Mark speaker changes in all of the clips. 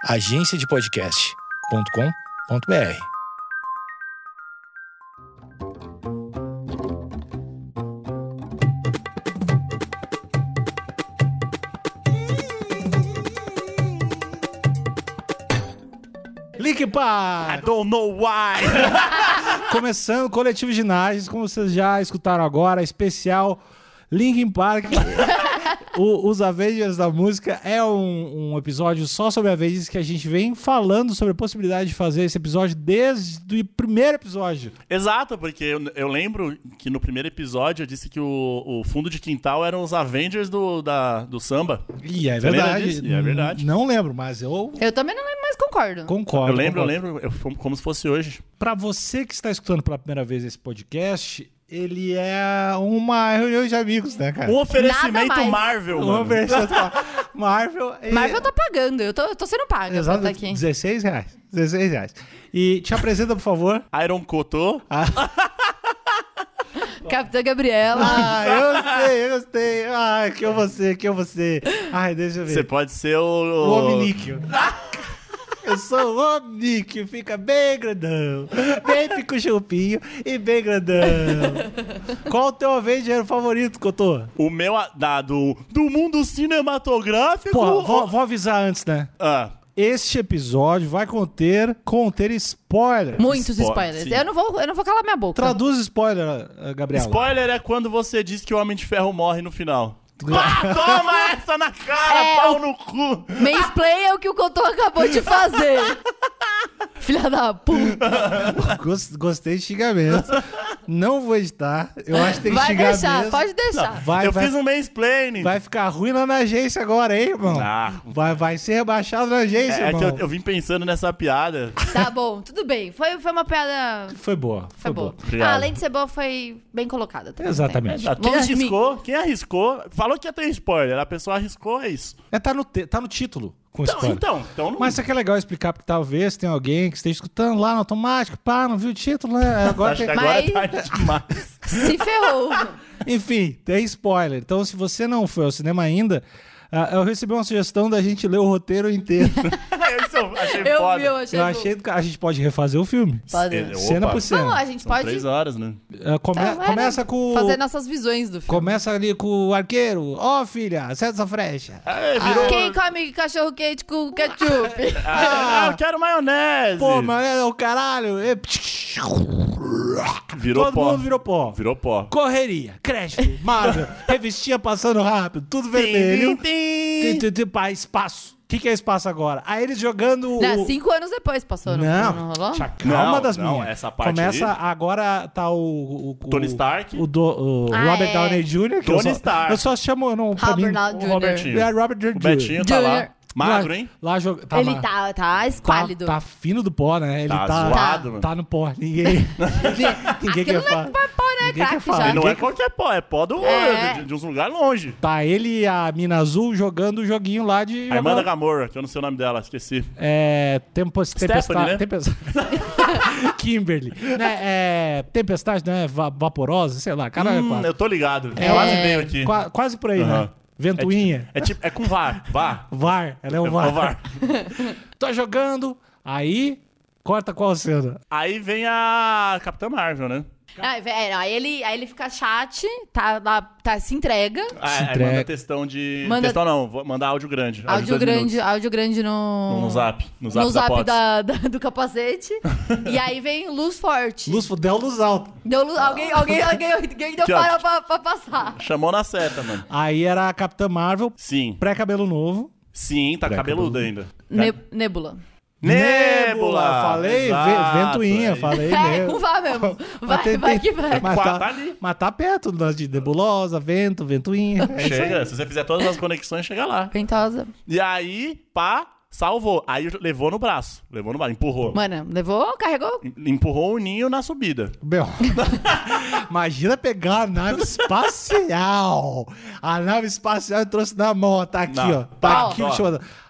Speaker 1: agenciadepodcast.com.br. Linkin Park!
Speaker 2: I don't know why!
Speaker 1: Começando o Coletivo Ginásio, como vocês já escutaram agora, especial Linkin Park. Os Avengers da música é um episódio só sobre Avengers que a gente vem falando sobre a possibilidade de fazer esse episódio desde o primeiro episódio.
Speaker 2: Exato, porque eu lembro que no primeiro episódio eu disse que o fundo de quintal eram os Avengers do samba.
Speaker 1: E é
Speaker 2: Você lembra
Speaker 1: verdade.
Speaker 2: disso? E é verdade.
Speaker 1: Não lembro, mas eu
Speaker 3: também não lembro, mas concordo.
Speaker 1: concordo.
Speaker 2: Eu lembro, como se fosse hoje.
Speaker 1: Pra você que está escutando pela primeira vez esse podcast, ele é uma reunião de amigos, né, cara?
Speaker 2: Um oferecimento
Speaker 3: Nada mais.
Speaker 2: Marvel,
Speaker 1: Um
Speaker 2: mano.
Speaker 1: oferecimento Marvel.
Speaker 3: Marvel tá pagando, eu tô sendo paga pra
Speaker 1: Exato,
Speaker 3: estar aqui.
Speaker 1: R$16. E te apresenta, por favor.
Speaker 2: Iron Cotô.
Speaker 3: Capitã Gabriela.
Speaker 1: Eu gostei. Que eu vou ser. Ai, deixa eu ver.
Speaker 2: Você pode ser
Speaker 1: O Omníquio. Eu sou o Omníquio, fica bem grandão, bem pico-chupinho e bem grandão. Qual o teu Avenger favorito, Cotô?
Speaker 2: O meu, do mundo cinematográfico.
Speaker 1: Pô, vou avisar antes, né? Este episódio vai conter spoilers.
Speaker 3: Muitos
Speaker 2: Spoiler,
Speaker 3: spoilers.
Speaker 2: sim.
Speaker 3: Eu não vou calar minha boca.
Speaker 1: Traduz spoiler, Gabriela.
Speaker 2: Spoiler é quando você diz que o Homem de Ferro morre no final. Toma essa na cara, pau no cu!
Speaker 3: Mansplay é o que o Cotô acabou de fazer. Filha da puta.
Speaker 1: Gostei de xingamentos. Não vou editar. Eu acho que tem que
Speaker 3: Vai
Speaker 1: xingar
Speaker 3: deixar,
Speaker 1: mesmo.
Speaker 3: pode deixar.
Speaker 2: Eu fiz um mansplaining.
Speaker 1: Vai ficar ruim lá na agência agora, hein, irmão? Vai ser rebaixado na agência,
Speaker 2: É
Speaker 1: irmão.
Speaker 2: que eu vim pensando nessa piada.
Speaker 3: Tá bom, tudo bem. Foi uma piada...
Speaker 1: Foi boa.
Speaker 3: Foi boa.
Speaker 2: Obrigado.
Speaker 3: Além de ser boa, foi bem colocada também.
Speaker 1: Exatamente.
Speaker 2: Quem arriscou, falou que ia ter spoiler. A pessoa arriscou, é isso.
Speaker 1: Tá no título com spoiler.
Speaker 2: Então não...
Speaker 1: Mas isso aqui é legal explicar, porque talvez tenha alguém que esteja escutando lá no automático, não viu o título, né? Agora
Speaker 2: Acho que
Speaker 1: tem...
Speaker 2: agora é
Speaker 3: Mas-
Speaker 2: tarde demais.
Speaker 3: Se ferrou.
Speaker 1: Enfim, tem spoiler. Então, se você não foi ao cinema ainda, eu recebi uma sugestão da gente ler o roteiro inteiro.
Speaker 2: Isso eu achei
Speaker 3: Eu
Speaker 2: foda.
Speaker 3: vi, eu achei
Speaker 1: Eu
Speaker 3: bom.
Speaker 1: achei que a gente pode refazer o filme.
Speaker 3: Pode.
Speaker 1: Cena
Speaker 2: Opa,
Speaker 1: por cena.
Speaker 3: Não, a gente
Speaker 2: São
Speaker 3: pode
Speaker 2: 3 horas, né?
Speaker 1: Começa com...
Speaker 3: fazer nossas visões do filme.
Speaker 1: Começa ali com o arqueiro. Ó, filha, acerta essa frecha.
Speaker 3: Quem come cachorro quente com ketchup?
Speaker 2: Eu quero maionese.
Speaker 1: Pô, mas é o caralho.
Speaker 2: Virou
Speaker 1: Todo
Speaker 2: pó.
Speaker 1: mundo virou pó.
Speaker 2: Virou pó.
Speaker 1: Correria, crédito, Marvel, revistinha passando rápido, tudo vermelho. Pá, espaço. O que é espaço agora? Aí eles jogando
Speaker 3: Não, 5 anos depois passou, não rolou?
Speaker 1: Calma das
Speaker 2: não,
Speaker 1: minhas.
Speaker 2: essa parte
Speaker 1: Começa
Speaker 2: aí.
Speaker 1: agora, tá o
Speaker 2: Tony Stark.
Speaker 1: o Robert Downey Jr. que
Speaker 2: Tony
Speaker 1: eu
Speaker 2: Stark.
Speaker 1: Eu só chamo, não, pra mim,
Speaker 3: Robert Downey
Speaker 2: O
Speaker 3: Jr.
Speaker 2: Robertinho.
Speaker 1: é Robert Downey
Speaker 2: O
Speaker 1: Jr.
Speaker 2: Betinho tá lá.
Speaker 3: Junior.
Speaker 2: Magro, hein?
Speaker 1: Lá joga,
Speaker 3: Ele tá esquálido.
Speaker 1: Tá fino do pó, né? Ele
Speaker 2: Tá
Speaker 1: tá
Speaker 2: zoado, mano.
Speaker 1: tá no pó. Ninguém quer falar.
Speaker 3: Pô, né?
Speaker 1: Ninguém quer
Speaker 3: Craque
Speaker 1: falar.
Speaker 3: já.
Speaker 2: E não é qualquer pó, é pó de uns lugares longe.
Speaker 1: Tá ele e a Mina Azul jogando o joguinho lá de...
Speaker 2: A irmã da Gamora, que eu não sei o nome dela, esqueci.
Speaker 1: Tempestade.
Speaker 2: né?
Speaker 1: Kimberly. Né? Tempestade, né? Vaporosa, sei lá. Cara,
Speaker 2: Eu tô ligado. Quase veio aqui.
Speaker 1: quase por aí, né?
Speaker 2: Aham.
Speaker 1: Ventoinha.
Speaker 2: É com VAR.
Speaker 1: VAR. Ela é o
Speaker 2: É
Speaker 1: VAR.
Speaker 2: o VAR.
Speaker 1: Tô jogando, aí corta qual cena?
Speaker 2: Aí vem a Capitã Marvel, né?
Speaker 3: Aí ele fica chat, se entrega.
Speaker 1: Se
Speaker 2: Aí
Speaker 1: entrega.
Speaker 2: manda textão de...
Speaker 3: Manda-
Speaker 2: Textão não, vou mandar áudio grande.
Speaker 3: Áudio
Speaker 2: 2 minutos.
Speaker 3: grande no...
Speaker 2: No zap. No
Speaker 3: No
Speaker 2: zap da
Speaker 3: zap
Speaker 2: Potts.
Speaker 3: do capacete. E aí vem luz forte.
Speaker 1: Deu luz alta.
Speaker 3: Deu luz, alguém deu
Speaker 2: Aqui, ó.
Speaker 3: para pra passar.
Speaker 2: Chamou na seta, mano.
Speaker 1: Aí era a Capitã Marvel,
Speaker 2: Sim.
Speaker 1: pré-cabelo novo.
Speaker 2: Sim, tá cabeludo ainda.
Speaker 3: Nebula.
Speaker 2: Nébula!
Speaker 1: Falei,
Speaker 2: Exato,
Speaker 1: ventoinha,
Speaker 2: é.
Speaker 1: falei.
Speaker 3: Com vá mesmo.
Speaker 1: Mas
Speaker 3: Vai que vai.
Speaker 2: Tá ali.
Speaker 1: Mas tá perto de nebulosa, ventoinha. É isso aí.
Speaker 2: Chega, se você fizer todas as conexões, chega lá.
Speaker 3: Ventosa.
Speaker 2: E aí, pá, salvou. Aí levou no braço, empurrou.
Speaker 3: Mano, levou, carregou.
Speaker 2: Empurrou o ninho na subida.
Speaker 1: Meu, imagina pegar a nave espacial. A nave espacial eu trouxe na mão, ó, tá aqui,
Speaker 2: Não.
Speaker 1: ó. Tá
Speaker 2: Ó,
Speaker 1: aqui
Speaker 2: ó.
Speaker 1: o show.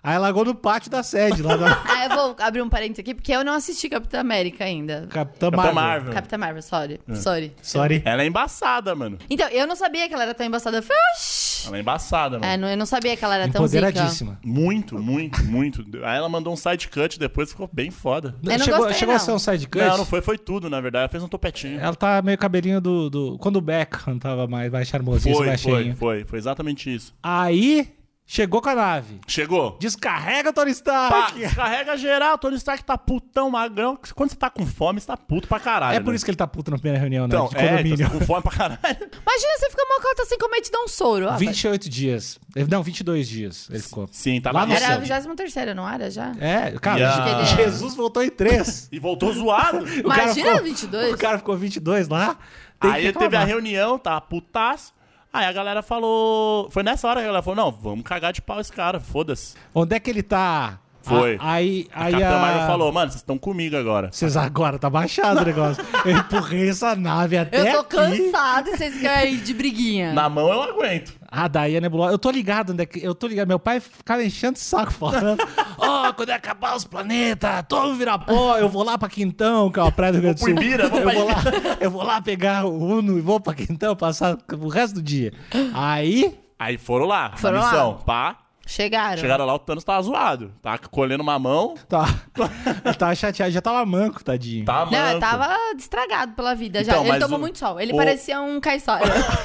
Speaker 1: Aí largou no pátio da sede, lá da
Speaker 3: Ah, eu vou abrir um parênteses aqui, porque eu não assisti Capitã América ainda.
Speaker 1: Capitã
Speaker 2: Capitã
Speaker 1: Marvel.
Speaker 2: Marvel.
Speaker 3: Capitã Marvel, sorry.
Speaker 1: Sorry.
Speaker 2: Ela é embaçada, mano.
Speaker 3: Então, eu não sabia que ela era tão embaçada. Eu falei, oxi.
Speaker 2: Ela é embaçada, mano.
Speaker 3: Eu não sabia que ela era tão zica.
Speaker 1: Empoderadíssima.
Speaker 2: Muito. Aí ela mandou um side cut depois, ficou bem foda.
Speaker 3: Eu não
Speaker 1: chegou
Speaker 3: gostei,
Speaker 1: chegou a
Speaker 3: não.
Speaker 1: ser um side cut?
Speaker 2: Não, foi tudo, na verdade. Ela fez um topetinho.
Speaker 1: Ela tá meio cabelinho do... Quando o Beckham tava mais charmosinho, mais cheinho.
Speaker 2: Foi exatamente isso.
Speaker 1: Aí, chegou com a nave.
Speaker 2: Chegou.
Speaker 1: Descarrega, Tony
Speaker 2: Pá,
Speaker 1: Stark!
Speaker 2: descarrega geral, Tony Stark tá putão, magrão. Quando você tá com fome, você tá puto pra caralho.
Speaker 1: É por isso que ele tá puto na primeira reunião, né?
Speaker 2: Então,
Speaker 1: De condomínio.
Speaker 2: tá com fome pra caralho.
Speaker 3: Imagina, você fica mocota sem comer e te dá um soro.
Speaker 1: 28 dias. Não, 22 dias ele ficou.
Speaker 2: Sim, tava
Speaker 1: Lá no
Speaker 3: Era
Speaker 1: céu.
Speaker 3: a 23ª, não era já?
Speaker 1: É, cara,
Speaker 2: Yeah.
Speaker 1: Jesus voltou em 3.
Speaker 2: E voltou zoado.
Speaker 1: O cara
Speaker 3: Imagina
Speaker 1: ficou-
Speaker 3: 22.
Speaker 1: O cara ficou 22 lá. Tem que
Speaker 2: Aí teve a
Speaker 1: reclamar.
Speaker 2: reunião, tá putaço. Aí a galera falou... Foi nessa hora que a galera falou, não, vamos cagar de pau esse cara, foda-se.
Speaker 1: Onde é que ele tá?
Speaker 2: Foi.
Speaker 1: Aí
Speaker 2: A Capitã Marvel falou, mano, vocês estão comigo agora.
Speaker 1: Vocês agora, tá baixado o negócio. Eu empurrei essa nave até
Speaker 3: Eu tô
Speaker 1: aqui.
Speaker 3: cansada e vocês ficam aí de briguinha.
Speaker 2: Na mão eu aguento.
Speaker 1: Ah, daí a nebulosa. Eu tô ligado onde é que. Eu tô ligado. Meu pai ficava enchendo o saco falando. Quando acabar os planetas, todo virar pó, eu vou lá pra Quintão, que é uma praia do Rio Grande do
Speaker 2: Vou pro
Speaker 1: Sul.
Speaker 2: Ibira, vou pra
Speaker 1: eu vou lá pegar o Uno e vou pra Quintão, passar o resto do dia.
Speaker 2: Aí foram lá,
Speaker 3: Foram
Speaker 2: na
Speaker 3: lá.
Speaker 2: missão. Pá,
Speaker 3: Chegaram
Speaker 2: lá, o Thanos tava zoado. Tava colhendo uma mão,
Speaker 1: Eu tava chateado, já tava manco, tadinho.
Speaker 2: tava
Speaker 3: Não,
Speaker 2: manco.
Speaker 3: eu tava estragado pela vida já.
Speaker 2: Então,
Speaker 3: Ele
Speaker 2: mas
Speaker 3: tomou
Speaker 2: o-
Speaker 3: muito sol. Ele
Speaker 2: o-
Speaker 3: parecia um caiçara.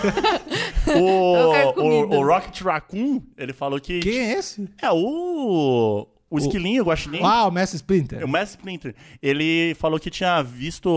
Speaker 3: Eu quero comida.
Speaker 2: O Rocket Raccoon, ele falou que...
Speaker 1: Quem é esse?
Speaker 2: É o esquilinho, o guaxinim.
Speaker 1: Ah, o Mestre Splinter.
Speaker 2: O Mass Splinter. Ele falou que tinha visto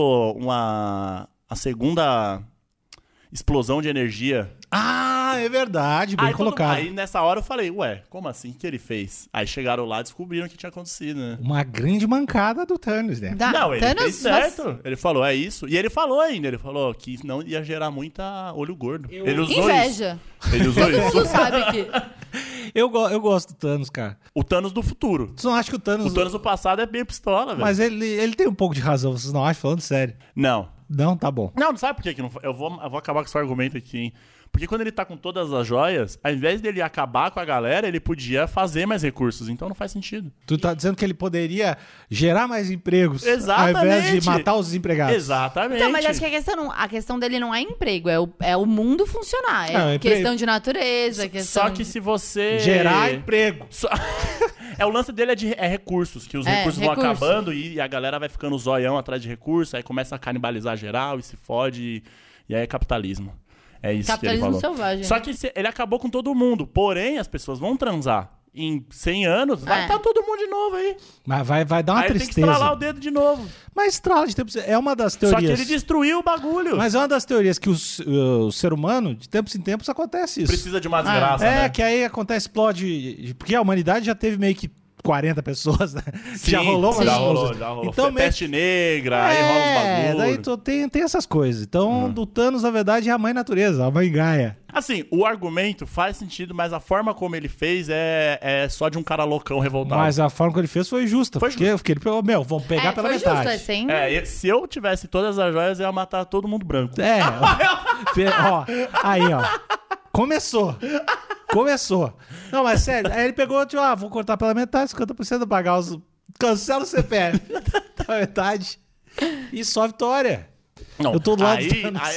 Speaker 2: a segunda explosão de energia.
Speaker 1: Ah, é verdade, bem
Speaker 2: Aí,
Speaker 1: colocado.
Speaker 2: aí nessa hora eu falei, ué, como assim? O que ele fez? Aí chegaram lá e descobriram o que tinha acontecido, né?
Speaker 1: Uma grande mancada do Thanos, né?
Speaker 2: Não, ele
Speaker 3: Thanos,
Speaker 2: fez certo. Ele falou, é isso. E ele falou ainda, ele falou que não ia gerar muita olho gordo. Ele usou
Speaker 3: Inveja.
Speaker 2: isso. Ele usou
Speaker 3: Todo mundo
Speaker 2: isso.
Speaker 3: sabe que...
Speaker 1: Eu gosto do Thanos, cara.
Speaker 2: O Thanos do futuro.
Speaker 1: Vocês não acham que o Thanos...
Speaker 2: O Thanos do passado é bem pistola, velho.
Speaker 1: Mas ele tem um pouco de razão, vocês não acham? Falando sério.
Speaker 2: Não.
Speaker 1: Não, tá bom.
Speaker 2: Não sabe por que não... Eu vou acabar com esse argumento aqui, hein? Porque quando ele tá com todas as joias, ao invés dele acabar com a galera, ele podia fazer mais recursos. Então não faz sentido.
Speaker 1: Tu tá dizendo que ele poderia gerar mais empregos
Speaker 2: Exatamente.
Speaker 1: ao invés de matar os desempregados.
Speaker 2: Exatamente.
Speaker 3: Então, mas acho que a questão dele não é emprego, é o mundo funcionar. É
Speaker 1: Não, é
Speaker 3: questão de natureza, questão...
Speaker 2: Só que se você...
Speaker 1: Gerar emprego.
Speaker 2: O lance dele é recursos, que os recursos vão
Speaker 3: recurso.
Speaker 2: acabando e a galera vai ficando zoião atrás de recursos, aí começa a canibalizar geral e se fode, e aí é capitalismo. É isso
Speaker 3: Capitalismo
Speaker 2: que ele falou.
Speaker 3: selvagem.
Speaker 2: Só que ele acabou com todo mundo, porém as pessoas vão transar. Em 100 anos, vai
Speaker 3: É.
Speaker 2: estar todo mundo de novo aí.
Speaker 1: Mas vai dar uma
Speaker 2: Aí tem que
Speaker 1: tristeza.
Speaker 2: estralar o dedo de novo.
Speaker 1: Mas estrala de tempos... É uma das
Speaker 2: Só
Speaker 1: teorias.
Speaker 2: que ele destruiu o bagulho.
Speaker 1: Mas é uma das teorias que o ser humano, de tempos em tempos, acontece isso.
Speaker 2: Precisa de uma desgraça,
Speaker 1: É,
Speaker 2: né?
Speaker 1: que aí acontece, explode... Porque a humanidade já teve meio que 40 pessoas, né?
Speaker 2: Sim,
Speaker 1: já rolou umas
Speaker 2: já
Speaker 1: coisas.
Speaker 2: rolou.
Speaker 1: Então,
Speaker 2: Foi
Speaker 1: meio
Speaker 2: peste negra, aí rola os bagulho.
Speaker 1: daí tem essas coisas. Então, do Thanos, na verdade, é a mãe natureza, a mãe Gaia.
Speaker 2: Assim, o argumento faz sentido, mas a forma como ele fez é só de um cara loucão revoltado.
Speaker 1: Mas a forma que ele fez foi justa.
Speaker 2: Foi
Speaker 1: porque ele falou, vamos pegar pela
Speaker 3: foi
Speaker 1: metade.
Speaker 3: justo, assim.
Speaker 2: Se eu tivesse todas as joias, eu ia matar todo mundo branco.
Speaker 1: Ó, aí, ó. Começou. Não, mas sério, aí ele pegou, tipo, vou cortar pela metade, 50% pagar os... Cancela o CPF da metade e só vitória.
Speaker 2: Não,
Speaker 1: Eu tô do lado do
Speaker 2: aí,
Speaker 1: Thanos.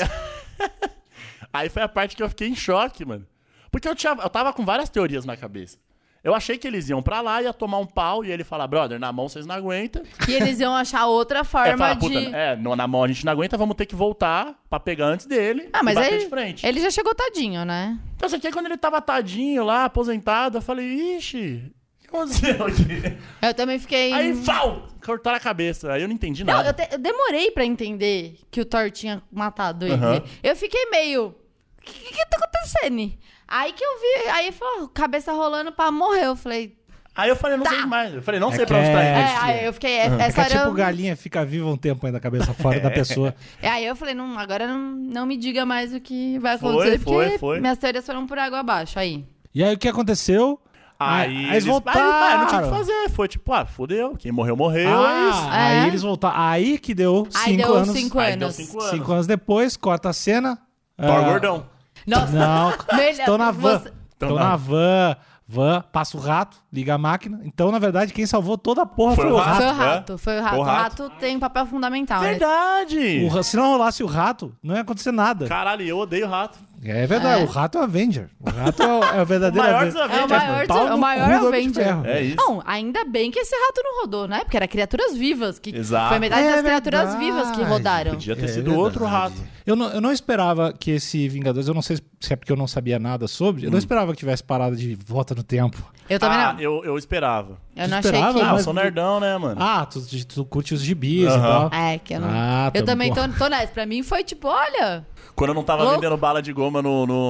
Speaker 2: aí foi a parte que eu fiquei em choque, mano. Porque eu tava com várias teorias na cabeça. Eu achei que eles iam pra lá, ia tomar um pau, e ele falar, brother, na mão vocês não aguentam.
Speaker 3: E eles iam achar outra forma
Speaker 2: Fala,
Speaker 3: de...
Speaker 2: puta, na mão a gente não aguenta, vamos ter que voltar pra pegar antes dele
Speaker 3: Ah, mas
Speaker 2: e bater
Speaker 3: aí
Speaker 2: de frente.
Speaker 3: ele já chegou tadinho, né?
Speaker 2: Então, isso aqui, quando ele tava tadinho lá, aposentado, eu falei, ixi, o que aconteceu aqui?
Speaker 3: Eu também fiquei...
Speaker 2: Aí, pau, cortaram a cabeça. Aí eu não entendi
Speaker 3: Não,
Speaker 2: nada.
Speaker 3: eu demorei pra entender que o Thor tinha matado ele.
Speaker 2: Aham.
Speaker 3: Eu fiquei meio... O que tá acontecendo? Aí que eu vi... Aí falou, cabeça rolando pra morrer. Eu falei...
Speaker 2: Aí eu falei, não sei mais. Eu falei, não sei
Speaker 1: que
Speaker 2: pra onde tá
Speaker 1: é-
Speaker 2: indo.
Speaker 3: aí eu fiquei...
Speaker 1: É que
Speaker 3: Essa
Speaker 1: é
Speaker 3: hora...
Speaker 1: tipo galinha, fica viva um tempo ainda a cabeça fora da pessoa.
Speaker 3: Aí eu falei, não, agora não me diga mais o que vai
Speaker 2: Foi,
Speaker 3: acontecer.
Speaker 2: foi,
Speaker 3: porque
Speaker 2: foi.
Speaker 3: minhas teorias foram por água abaixo. Aí...
Speaker 1: E aí o que aconteceu?
Speaker 2: Aí
Speaker 1: eles voltaram.
Speaker 2: Aí não tinha o que fazer. Foi tipo, fodeu. Quem morreu, morreu. é isso.
Speaker 1: Aí eles voltaram. Aí que deu 5
Speaker 3: Aí deu
Speaker 1: anos.
Speaker 3: 5
Speaker 2: Aí deu
Speaker 3: anos.
Speaker 2: 5 anos.
Speaker 1: 5 anos depois, corta a cena.
Speaker 2: Thor gordão.
Speaker 3: Nossa,
Speaker 1: Não,
Speaker 3: melhor-
Speaker 1: estão na van.
Speaker 3: você-
Speaker 1: Estão na van. van, passa o rato, liga a máquina. Então, na verdade, quem salvou toda a porra foi o rato.
Speaker 3: Foi o rato, foi o rato.
Speaker 2: Foi o
Speaker 3: O rato tem um papel fundamental, né?
Speaker 2: Verdade!
Speaker 1: Se não rolasse o rato, não ia acontecer nada.
Speaker 2: Caralho, eu odeio rato.
Speaker 1: É verdade, o rato é o Avenger. O rato é o verdadeiro
Speaker 2: O maior
Speaker 1: Avenger.
Speaker 2: dos Avengers,
Speaker 3: É o maior
Speaker 1: Cu do Homem de
Speaker 3: Avenger.
Speaker 1: Ferro.
Speaker 2: É isso.
Speaker 3: Não, ainda bem que esse rato não rodou, né? Porque era criaturas vivas. Que
Speaker 2: Exato.
Speaker 3: Foi metade das
Speaker 1: É
Speaker 3: criaturas
Speaker 1: verdade.
Speaker 3: vivas que rodaram.
Speaker 2: Podia ter
Speaker 1: É
Speaker 2: sido
Speaker 1: verdade.
Speaker 2: outro rato.
Speaker 1: Eu não esperava que esse Vingadores, eu não sei se é porque eu não sabia nada sobre, eu não esperava que tivesse parado de volta no tempo.
Speaker 3: Eu também não.
Speaker 2: Eu esperava.
Speaker 3: Eu não
Speaker 1: Tu
Speaker 3: achei
Speaker 1: esperava?
Speaker 3: que...
Speaker 2: Ah, eu
Speaker 1: Mas-
Speaker 2: sou nerdão, né, mano?
Speaker 1: Tu curte os gibis e
Speaker 2: Aham.
Speaker 1: tal.
Speaker 3: É, que eu não...
Speaker 1: Ah,
Speaker 3: eu
Speaker 1: tá
Speaker 3: também
Speaker 1: bom.
Speaker 3: tô nessa. Pra mim foi tipo, olha...
Speaker 2: Quando eu não tava
Speaker 3: Louco.
Speaker 2: vendendo bala de goma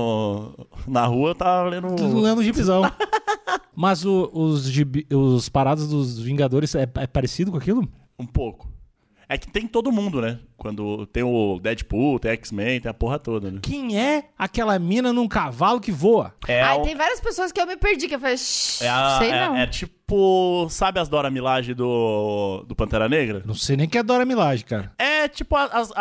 Speaker 2: na rua, eu tava lendo...
Speaker 1: Tudo lendo gibizão. Mas os paradas dos Vingadores é parecido com aquilo?
Speaker 2: Um pouco. É que tem todo mundo, né? Quando tem o Deadpool, tem X-Men, tem a porra toda, né?
Speaker 1: Quem é aquela mina num cavalo que voa?
Speaker 3: Aí tem várias pessoas que eu me perdi, que eu falei, sei não.
Speaker 2: É tipo... Sabe as Dora Milaje do Pantera Negra?
Speaker 1: Não sei nem que é Dora Milaje, cara.
Speaker 2: É tipo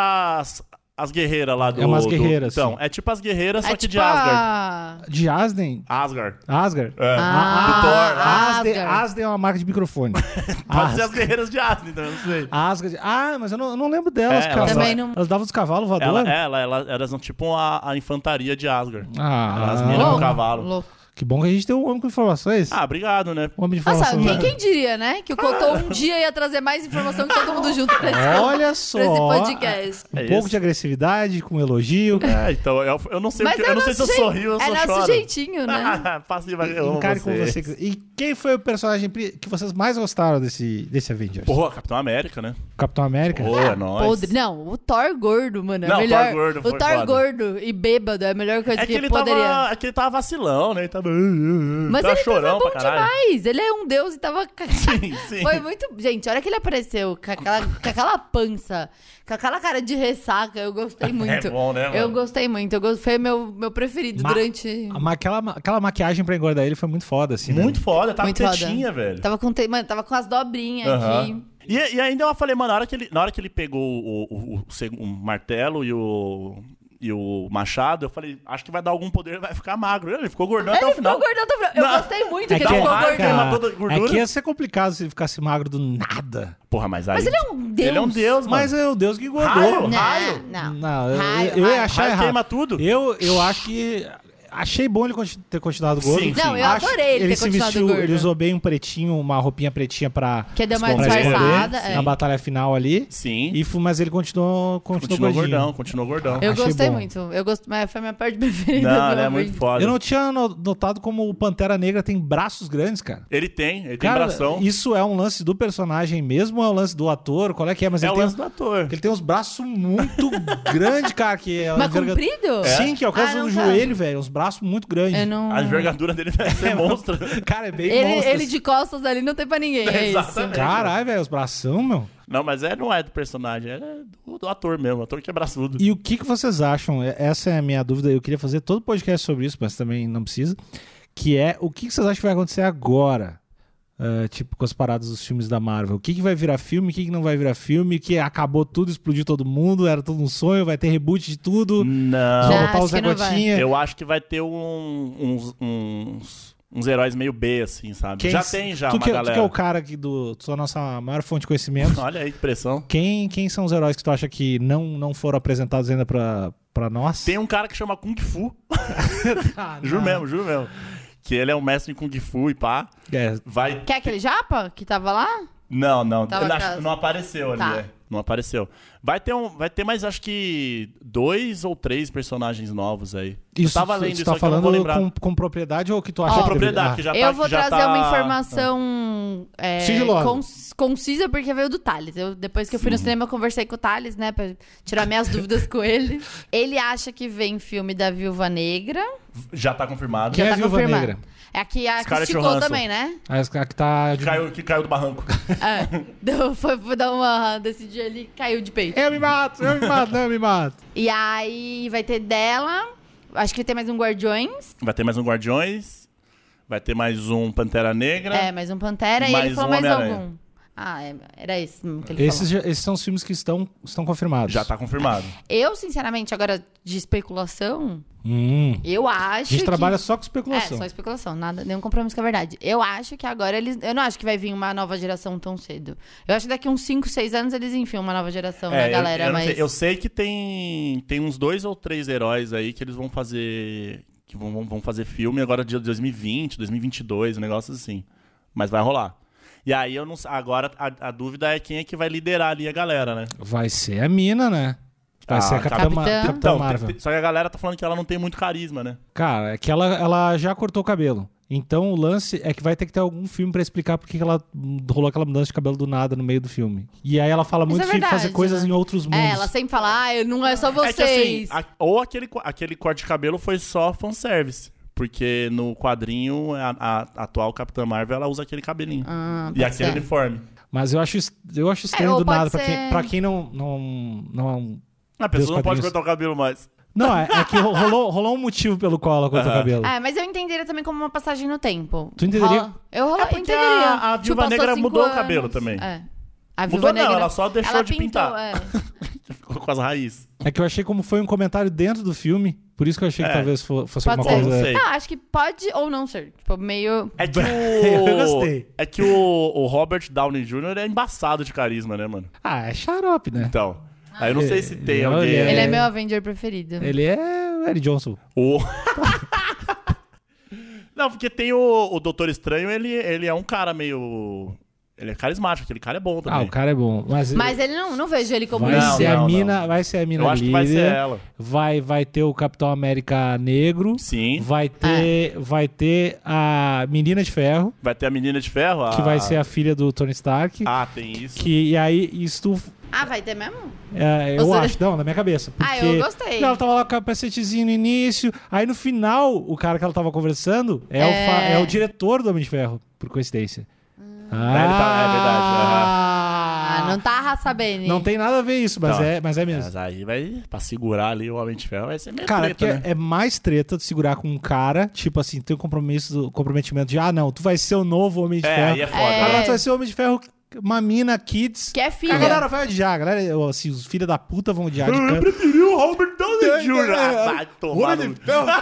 Speaker 2: as guerreiras lá do...
Speaker 1: É umas guerreiras,
Speaker 2: Então,
Speaker 1: sim.
Speaker 2: é tipo as guerreiras, só
Speaker 3: É
Speaker 2: que
Speaker 3: tipo
Speaker 2: de Asgard.
Speaker 1: De Asden?
Speaker 2: Asgard.
Speaker 1: Asgard?
Speaker 2: É.
Speaker 3: Ah,
Speaker 2: do Thor, né?
Speaker 1: Asden,
Speaker 3: Asgard.
Speaker 1: Asden é uma marca de microfone.
Speaker 2: Pode ser as guerreiras de Asgard, então, eu não sei.
Speaker 1: Asgard. Ah, mas eu não lembro delas,
Speaker 2: É,
Speaker 1: cara.
Speaker 2: elas
Speaker 3: Também não-
Speaker 1: Elas davam os cavalos voadores?
Speaker 2: Elas são tipo a infantaria de Asgard.
Speaker 1: Ah,
Speaker 2: As minas
Speaker 3: Louco,
Speaker 2: com cavalo.
Speaker 3: louco.
Speaker 1: que bom que a gente tem um homem com informações.
Speaker 2: Ah, obrigado, né?
Speaker 1: Um homem de
Speaker 3: Nossa,
Speaker 1: informação.
Speaker 3: quem diria, né? Que o Cotô um dia ia trazer mais informação que todo mundo junto pra esse,
Speaker 1: Olha só.
Speaker 3: pra esse podcast.
Speaker 1: Um
Speaker 2: É
Speaker 1: pouco
Speaker 2: isso.
Speaker 1: de agressividade, com elogio.
Speaker 2: Então, eu não sei,
Speaker 3: Mas
Speaker 2: eu não sei se eu
Speaker 3: nosso
Speaker 2: sorrio ou se
Speaker 3: É
Speaker 2: eu
Speaker 3: nosso
Speaker 2: choro.
Speaker 3: jeitinho, né?
Speaker 2: Passiva, eu amo
Speaker 1: Encare com você. E quem foi o personagem que vocês mais gostaram desse Avengers?
Speaker 2: Porra, Capitão América, né?
Speaker 1: Capitão América?
Speaker 2: Pô, é nóis.
Speaker 3: Podre. Não, o Thor gordo, mano. É
Speaker 2: Não, o
Speaker 3: melhor.
Speaker 2: Thor gordo
Speaker 3: o
Speaker 2: foi
Speaker 3: Thor
Speaker 2: foda.
Speaker 3: gordo e bêbado é a melhor coisa
Speaker 2: É que
Speaker 3: que
Speaker 2: ele
Speaker 3: poderia.
Speaker 2: tava vacilão, né? Ele tava...
Speaker 3: Mas
Speaker 2: tava
Speaker 3: ele
Speaker 2: chorão
Speaker 3: tava bom
Speaker 2: pra caralho.
Speaker 3: demais. Ele é um deus e tava.
Speaker 2: Sim, sim.
Speaker 3: Foi muito. Gente, a hora que ele apareceu com aquela pança, com aquela cara de ressaca, eu gostei muito.
Speaker 2: É bom, né, mano?
Speaker 3: Eu gostei muito. Foi meu preferido durante.
Speaker 1: Aquela maquiagem pra engordar ele foi muito foda, assim, né?
Speaker 2: Muito foda, tava
Speaker 3: Muito
Speaker 2: com
Speaker 3: foda.
Speaker 2: tetinha, velho.
Speaker 3: Mano, tava com as dobrinhas
Speaker 2: Aham.
Speaker 3: aqui.
Speaker 2: E ainda eu falei, mano, na hora que ele pegou o martelo e o machado, eu falei, acho que vai dar algum poder, vai ficar magro. Ele ficou gordão até o
Speaker 3: Ele
Speaker 2: final.
Speaker 3: ficou gordão, eu
Speaker 2: Não.
Speaker 3: gostei muito
Speaker 1: É
Speaker 3: que
Speaker 1: que,
Speaker 3: ele ficou
Speaker 2: raio,
Speaker 3: gordão.
Speaker 2: queima toda a gordura.
Speaker 1: é que ia ser complicado se ele ficasse magro do nada.
Speaker 2: Porra, mas aí...
Speaker 3: Mas ele é um deus.
Speaker 2: Ele é um deus, mano.
Speaker 1: Mas é o Deus que engordou.
Speaker 2: Raio?
Speaker 3: Não,
Speaker 1: Não,
Speaker 3: Raio,
Speaker 1: eu ia
Speaker 3: raio.
Speaker 1: achar
Speaker 2: Raio
Speaker 1: errado.
Speaker 2: queima tudo.
Speaker 1: Eu acho que... Achei bom ele ter continuado gordo.
Speaker 2: Sim,
Speaker 3: Não, eu
Speaker 1: Acho-
Speaker 3: adorei ele ter
Speaker 1: se
Speaker 3: continuado
Speaker 1: vestiu,
Speaker 3: gordo.
Speaker 1: Ele usou bem um pretinho, uma roupinha pretinha pra...
Speaker 3: Que deu uma
Speaker 2: Esconder,
Speaker 3: disfarçada.
Speaker 2: sim.
Speaker 1: na batalha final ali.
Speaker 2: Sim.
Speaker 1: Mas ele continuou
Speaker 2: Continuou
Speaker 1: gordinho.
Speaker 2: gordão.
Speaker 3: Eu
Speaker 1: Achei
Speaker 3: gostei
Speaker 1: bom.
Speaker 3: muito. Mas foi a minha parte preferida.
Speaker 2: Não,
Speaker 3: do
Speaker 2: ele é muito
Speaker 3: Avengers.
Speaker 2: foda.
Speaker 1: Eu não tinha notado como o Pantera Negra tem braços grandes, cara.
Speaker 2: Ele tem
Speaker 1: Cara,
Speaker 2: bração.
Speaker 1: isso é um lance do personagem mesmo ou é um lance do ator? Qual é que é? Mas
Speaker 2: É
Speaker 1: ele
Speaker 2: o
Speaker 1: tem,
Speaker 2: lance do ator.
Speaker 1: ele tem uns braços muito grandes, cara. Que é
Speaker 3: Mas
Speaker 1: enverga-
Speaker 3: comprido?
Speaker 1: Sim, que é o caso
Speaker 3: Ah,
Speaker 1: do
Speaker 3: não tá.
Speaker 1: joelho, velho. Uns braços muito grandes.
Speaker 3: Eu não...
Speaker 2: A envergadura dele deve ser monstro.
Speaker 1: Cara, é bem
Speaker 3: Ele,
Speaker 1: monstro.
Speaker 3: ele de costas ali não tem pra ninguém. É isso.
Speaker 2: Exatamente.
Speaker 1: Caralho, velho, os bração, meu.
Speaker 2: Não, mas não é do personagem, é do ator mesmo. O ator que é braçudo.
Speaker 1: E o que vocês acham? Essa é a minha dúvida. Eu queria fazer todo podcast sobre isso, mas também não precisa. Que é, o que vocês acham que vai acontecer agora? Tipo, com as paradas dos filmes da Marvel. O que vai virar filme, o que não vai virar filme, que acabou tudo, explodiu todo mundo, era todo um sonho, vai ter reboot de tudo,
Speaker 2: Não.
Speaker 3: Já
Speaker 1: voltar o
Speaker 3: acho
Speaker 1: Zé
Speaker 3: que não vai.
Speaker 1: Gotinha.
Speaker 2: Eu acho que vai ter uns heróis meio B, assim, sabe? Já tem
Speaker 1: tu
Speaker 2: uma
Speaker 1: que,
Speaker 2: galera.
Speaker 1: Tu que é o cara aqui tu é a nossa maior fonte de conhecimento.
Speaker 2: Olha aí que pressão.
Speaker 1: Quem são os heróis que tu acha que não foram apresentados ainda pra nós?
Speaker 2: Tem um cara que chama Kung Fu.
Speaker 1: Ah,
Speaker 2: Juro
Speaker 1: não.
Speaker 2: mesmo. Que ele é um mestre em Kung Fu e pá.
Speaker 1: É,
Speaker 2: Vai...
Speaker 3: Quer aquele japa que tava lá?
Speaker 2: Não.
Speaker 3: Tava
Speaker 2: Ele
Speaker 3: caso.
Speaker 2: não apareceu ali,
Speaker 3: Tá.
Speaker 2: Não apareceu. Vai ter mais, acho que 2 ou 3 personagens novos aí. Eu tava lendo
Speaker 1: tu
Speaker 2: isso
Speaker 1: tá
Speaker 2: aqui, eu não vou
Speaker 1: falando
Speaker 2: lembrar.
Speaker 1: com propriedade ou que tu acha
Speaker 3: Ó,
Speaker 1: que
Speaker 2: propriedade,
Speaker 1: deveria-
Speaker 2: que já
Speaker 3: Eu
Speaker 2: tá...
Speaker 3: vou
Speaker 2: que já
Speaker 3: trazer
Speaker 2: tá...
Speaker 3: uma informação
Speaker 1: Sigilosa.
Speaker 3: concisa, porque veio do Thales. Depois que eu fui no cinema, eu conversei com o Thales, né? Pra tirar minhas dúvidas com ele. Ele acha que vem filme da Viúva Negra.
Speaker 2: Já tá confirmado.
Speaker 1: Quem é
Speaker 3: tá
Speaker 1: a Viúva
Speaker 3: confirmado.
Speaker 1: Negra?
Speaker 3: É a que
Speaker 2: Scarlett
Speaker 3: esticou
Speaker 2: Johansson.
Speaker 3: também, né?
Speaker 1: A que tá...
Speaker 2: Que caiu do barranco.
Speaker 3: Foi dar uma... Decidir ele caiu de peito.
Speaker 1: Eu me mato, não, eu me mato.
Speaker 3: E aí vai ter dela. Acho que tem mais um Guardiões.
Speaker 2: Vai ter mais um Guardiões. Vai ter mais um Pantera Negra.
Speaker 3: Mais um Pantera. E
Speaker 2: Mais
Speaker 3: ele falou
Speaker 2: um
Speaker 3: mais
Speaker 2: Homem-Aranha.
Speaker 3: algum. Era esse que ele falou.
Speaker 1: Esses são os filmes que estão confirmados.
Speaker 2: Já tá confirmado.
Speaker 3: Eu, sinceramente, agora de especulação, eu acho
Speaker 1: A gente trabalha só com especulação.
Speaker 3: só especulação, nada, nenhum compromisso com a verdade. Eu acho que agora eu não acho que vai vir uma nova geração tão cedo. Eu acho que daqui uns 5, 6 anos eles enfiam uma nova geração na galera,
Speaker 2: eu não
Speaker 3: mas...
Speaker 2: sei. Eu sei que tem uns 2 ou 3 heróis aí que eles vão fazer... Que vão fazer filme agora de 2020, 2022, um negócio assim. Mas vai rolar. E aí, eu não sei. Agora, a dúvida é quem é que vai liderar ali a galera, né?
Speaker 1: Vai ser a mina, né? Vai ser a Capitã
Speaker 2: Então,
Speaker 1: Marvel.
Speaker 2: só que a galera tá falando que ela não tem muito carisma, né?
Speaker 1: Cara, é que ela já cortou o cabelo. Então o lance é que vai ter que ter algum filme pra explicar porque que ela rolou aquela mudança de cabelo do nada no meio do filme. E aí ela fala muito de fazer coisas em outros mundos.
Speaker 3: Ela sempre fala, não é só vocês.
Speaker 2: É que assim, ou aquele corte de cabelo foi só fanservice. Porque no quadrinho, a atual Capitã Marvel, ela usa aquele cabelinho. E aquele uniforme.
Speaker 1: Mas eu acho estranho do nada. Pra quem não
Speaker 2: A pessoa não pode cortar o cabelo mais.
Speaker 1: Não, é que rolou um motivo pelo qual ela cortou o cabelo.
Speaker 3: Mas eu entenderia também como uma passagem no tempo.
Speaker 1: Tu entenderia?
Speaker 3: Eu
Speaker 2: porque
Speaker 3: entenderia.
Speaker 2: a Viúva Negra mudou o cabelo também.
Speaker 3: A Viúva Negra,
Speaker 2: ela só deixou de
Speaker 3: pintou,
Speaker 2: pintar. Ficou com as raízes.
Speaker 1: É que eu achei como foi um comentário dentro do filme, por isso que eu achei que talvez fosse
Speaker 3: Pode
Speaker 1: alguma
Speaker 3: ser.
Speaker 1: coisa...
Speaker 2: Não sei.
Speaker 3: Não, acho que pode ou não ser. Tipo, meio...
Speaker 2: É que
Speaker 1: Eu gostei.
Speaker 2: É que o Robert Downey Jr. é embaçado de carisma, né, mano?
Speaker 1: É xarope, né?
Speaker 2: Então, aí eu não sei se tem alguém...
Speaker 3: Ele é meu Avenger preferido.
Speaker 1: Ele é o Eric Johnson.
Speaker 2: Não, porque tem o Doutor Estranho, ele é um cara meio... Ele é carismático, aquele cara é bom também.
Speaker 1: O cara é bom. Mas
Speaker 3: ele não vejo ele como...
Speaker 1: vai ser a
Speaker 2: não.
Speaker 1: mina
Speaker 2: Eu acho
Speaker 1: líder.
Speaker 2: que vai ser ela.
Speaker 1: Vai ter o Capitão América negro.
Speaker 2: Sim.
Speaker 1: Vai ter a Menina de Ferro,
Speaker 2: Vai ter a Menina de Ferro.
Speaker 1: que vai ser a filha do Tony Stark.
Speaker 2: Tem isso.
Speaker 1: E aí isso...
Speaker 3: vai ter mesmo?
Speaker 1: Eu acho, não, na minha cabeça. Porque
Speaker 3: eu gostei.
Speaker 1: Ela tava lá com o capacetezinho no início. Aí no final, o cara que ela tava conversando é o diretor do Homem de Ferro, por coincidência.
Speaker 2: É verdade.
Speaker 3: Não tá sabendo.
Speaker 1: Não tem nada a ver isso, mas é mesmo.
Speaker 2: Mas aí pra segurar ali o Homem de Ferro vai ser meio
Speaker 1: Cara,
Speaker 2: treta, né?
Speaker 1: é mais treta de segurar com um cara, tipo assim, tem um comprometimento de, não, tu vai ser o novo Homem de Ferro.
Speaker 2: Aí é foda.
Speaker 1: Agora tu vai ser o Homem de Ferro, uma mina, kids.
Speaker 3: Que é filha.
Speaker 1: A galera vai odiar, assim, os filhos da puta vão odiar de
Speaker 2: Eu
Speaker 1: canto.
Speaker 2: preferi o Robert Downey Jr. Vai tomar
Speaker 1: Homem
Speaker 2: no...
Speaker 1: de Ferro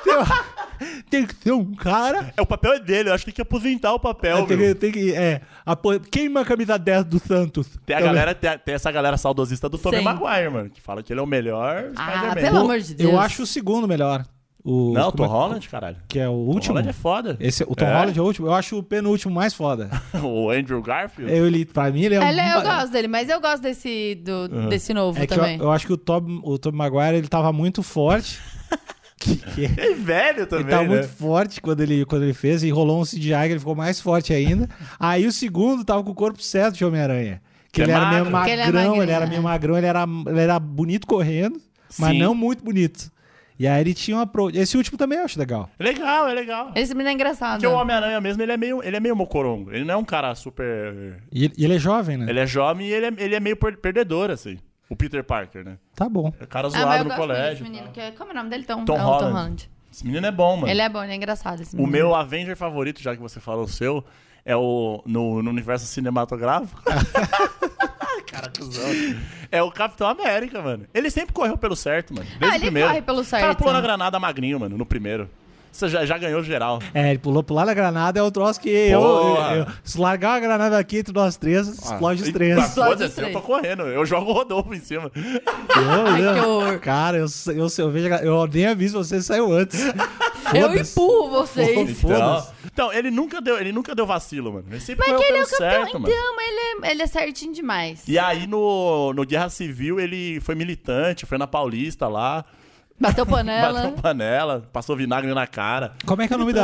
Speaker 1: tem que ter um cara...
Speaker 2: O papel é dele, eu acho que tem que aposentar o papel, meu.
Speaker 1: Queima a camisa 10 do Santos.
Speaker 2: Tem essa galera saudosista do Tobey
Speaker 3: Sim.
Speaker 2: Maguire, mano, que fala que ele é o melhor Spider-Man.
Speaker 3: Pelo amor de Deus.
Speaker 1: Eu acho o segundo melhor.
Speaker 2: Não, o Tom Holland, caralho.
Speaker 1: Que é o
Speaker 2: O
Speaker 1: último.
Speaker 2: Holland é foda.
Speaker 1: O Tom Holland é o último. Eu acho o penúltimo mais foda.
Speaker 2: O Andrew Garfield.
Speaker 1: Pra mim ele é
Speaker 3: Eu gosto dele, mas eu gosto desse novo
Speaker 1: É que
Speaker 3: também.
Speaker 1: eu acho que o Tobey Maguire ele tava muito forte.
Speaker 2: Ele é velho também,
Speaker 1: Ele tava
Speaker 2: né?
Speaker 1: muito forte quando ele fez e rolou um CGI que ele ficou mais forte ainda. Aí o segundo tava com o corpo certo de Homem-Aranha. Que ele era meio magrão, ele era meio magrão, ele era bonito correndo, mas
Speaker 2: Sim.
Speaker 1: não muito bonito. E aí ele tinha uma Esse último também eu acho legal.
Speaker 2: Legal.
Speaker 3: Esse menino é engraçado.
Speaker 2: Porque o Homem-Aranha mesmo, ele é meio mocorongo. Ele não é um cara super...
Speaker 1: E ele é jovem, né?
Speaker 2: Ele é jovem e ele é meio perdedor, assim. O Peter Parker, né?
Speaker 1: Tá bom.
Speaker 2: É cara
Speaker 3: mas eu
Speaker 2: zoado no
Speaker 3: gosto
Speaker 2: colégio.
Speaker 3: desse menino, como é o nome dele?
Speaker 2: Tom
Speaker 3: Tom
Speaker 2: Holland.
Speaker 3: Holland.
Speaker 2: Esse menino é bom, mano.
Speaker 3: Ele é bom, ele é engraçado. Esse
Speaker 2: O
Speaker 3: menino.
Speaker 2: meu Avenger favorito, já que você falou o seu, é no universo cinematográfico. Cara, cuzão. É o Capitão América, mano. Ele sempre correu pelo certo, mano. Desde o
Speaker 3: ele
Speaker 2: primeiro.
Speaker 3: corre pelo
Speaker 2: O cara
Speaker 3: certo.
Speaker 2: pulou na granada magrinho, mano, no primeiro. Você já ganhou geral.
Speaker 1: Ele pulou pular na granada, é o troço que se largar a granada aqui entre nós três, explode os três.
Speaker 2: Foda-se, eu tô correndo. Eu jogo o Rodolfo em cima.
Speaker 3: que horror.
Speaker 1: Cara, eu vejo. Eu nem aviso você, saiu antes.
Speaker 3: Eu
Speaker 1: Foda-se.
Speaker 3: empurro vocês.
Speaker 1: Foda-se.
Speaker 2: Então, ele nunca deu vacilo, mano. Ele sempre
Speaker 3: Mas
Speaker 2: correu
Speaker 3: que ele é
Speaker 2: pelo
Speaker 3: o campeão.
Speaker 2: certo, mano.
Speaker 3: Então, ele é certinho demais.
Speaker 2: E aí, no Guerra Civil, ele foi militante, foi na Paulista lá.
Speaker 3: Bateu panela.
Speaker 2: Bateu panela, passou vinagre na cara.
Speaker 1: Como é que é o nome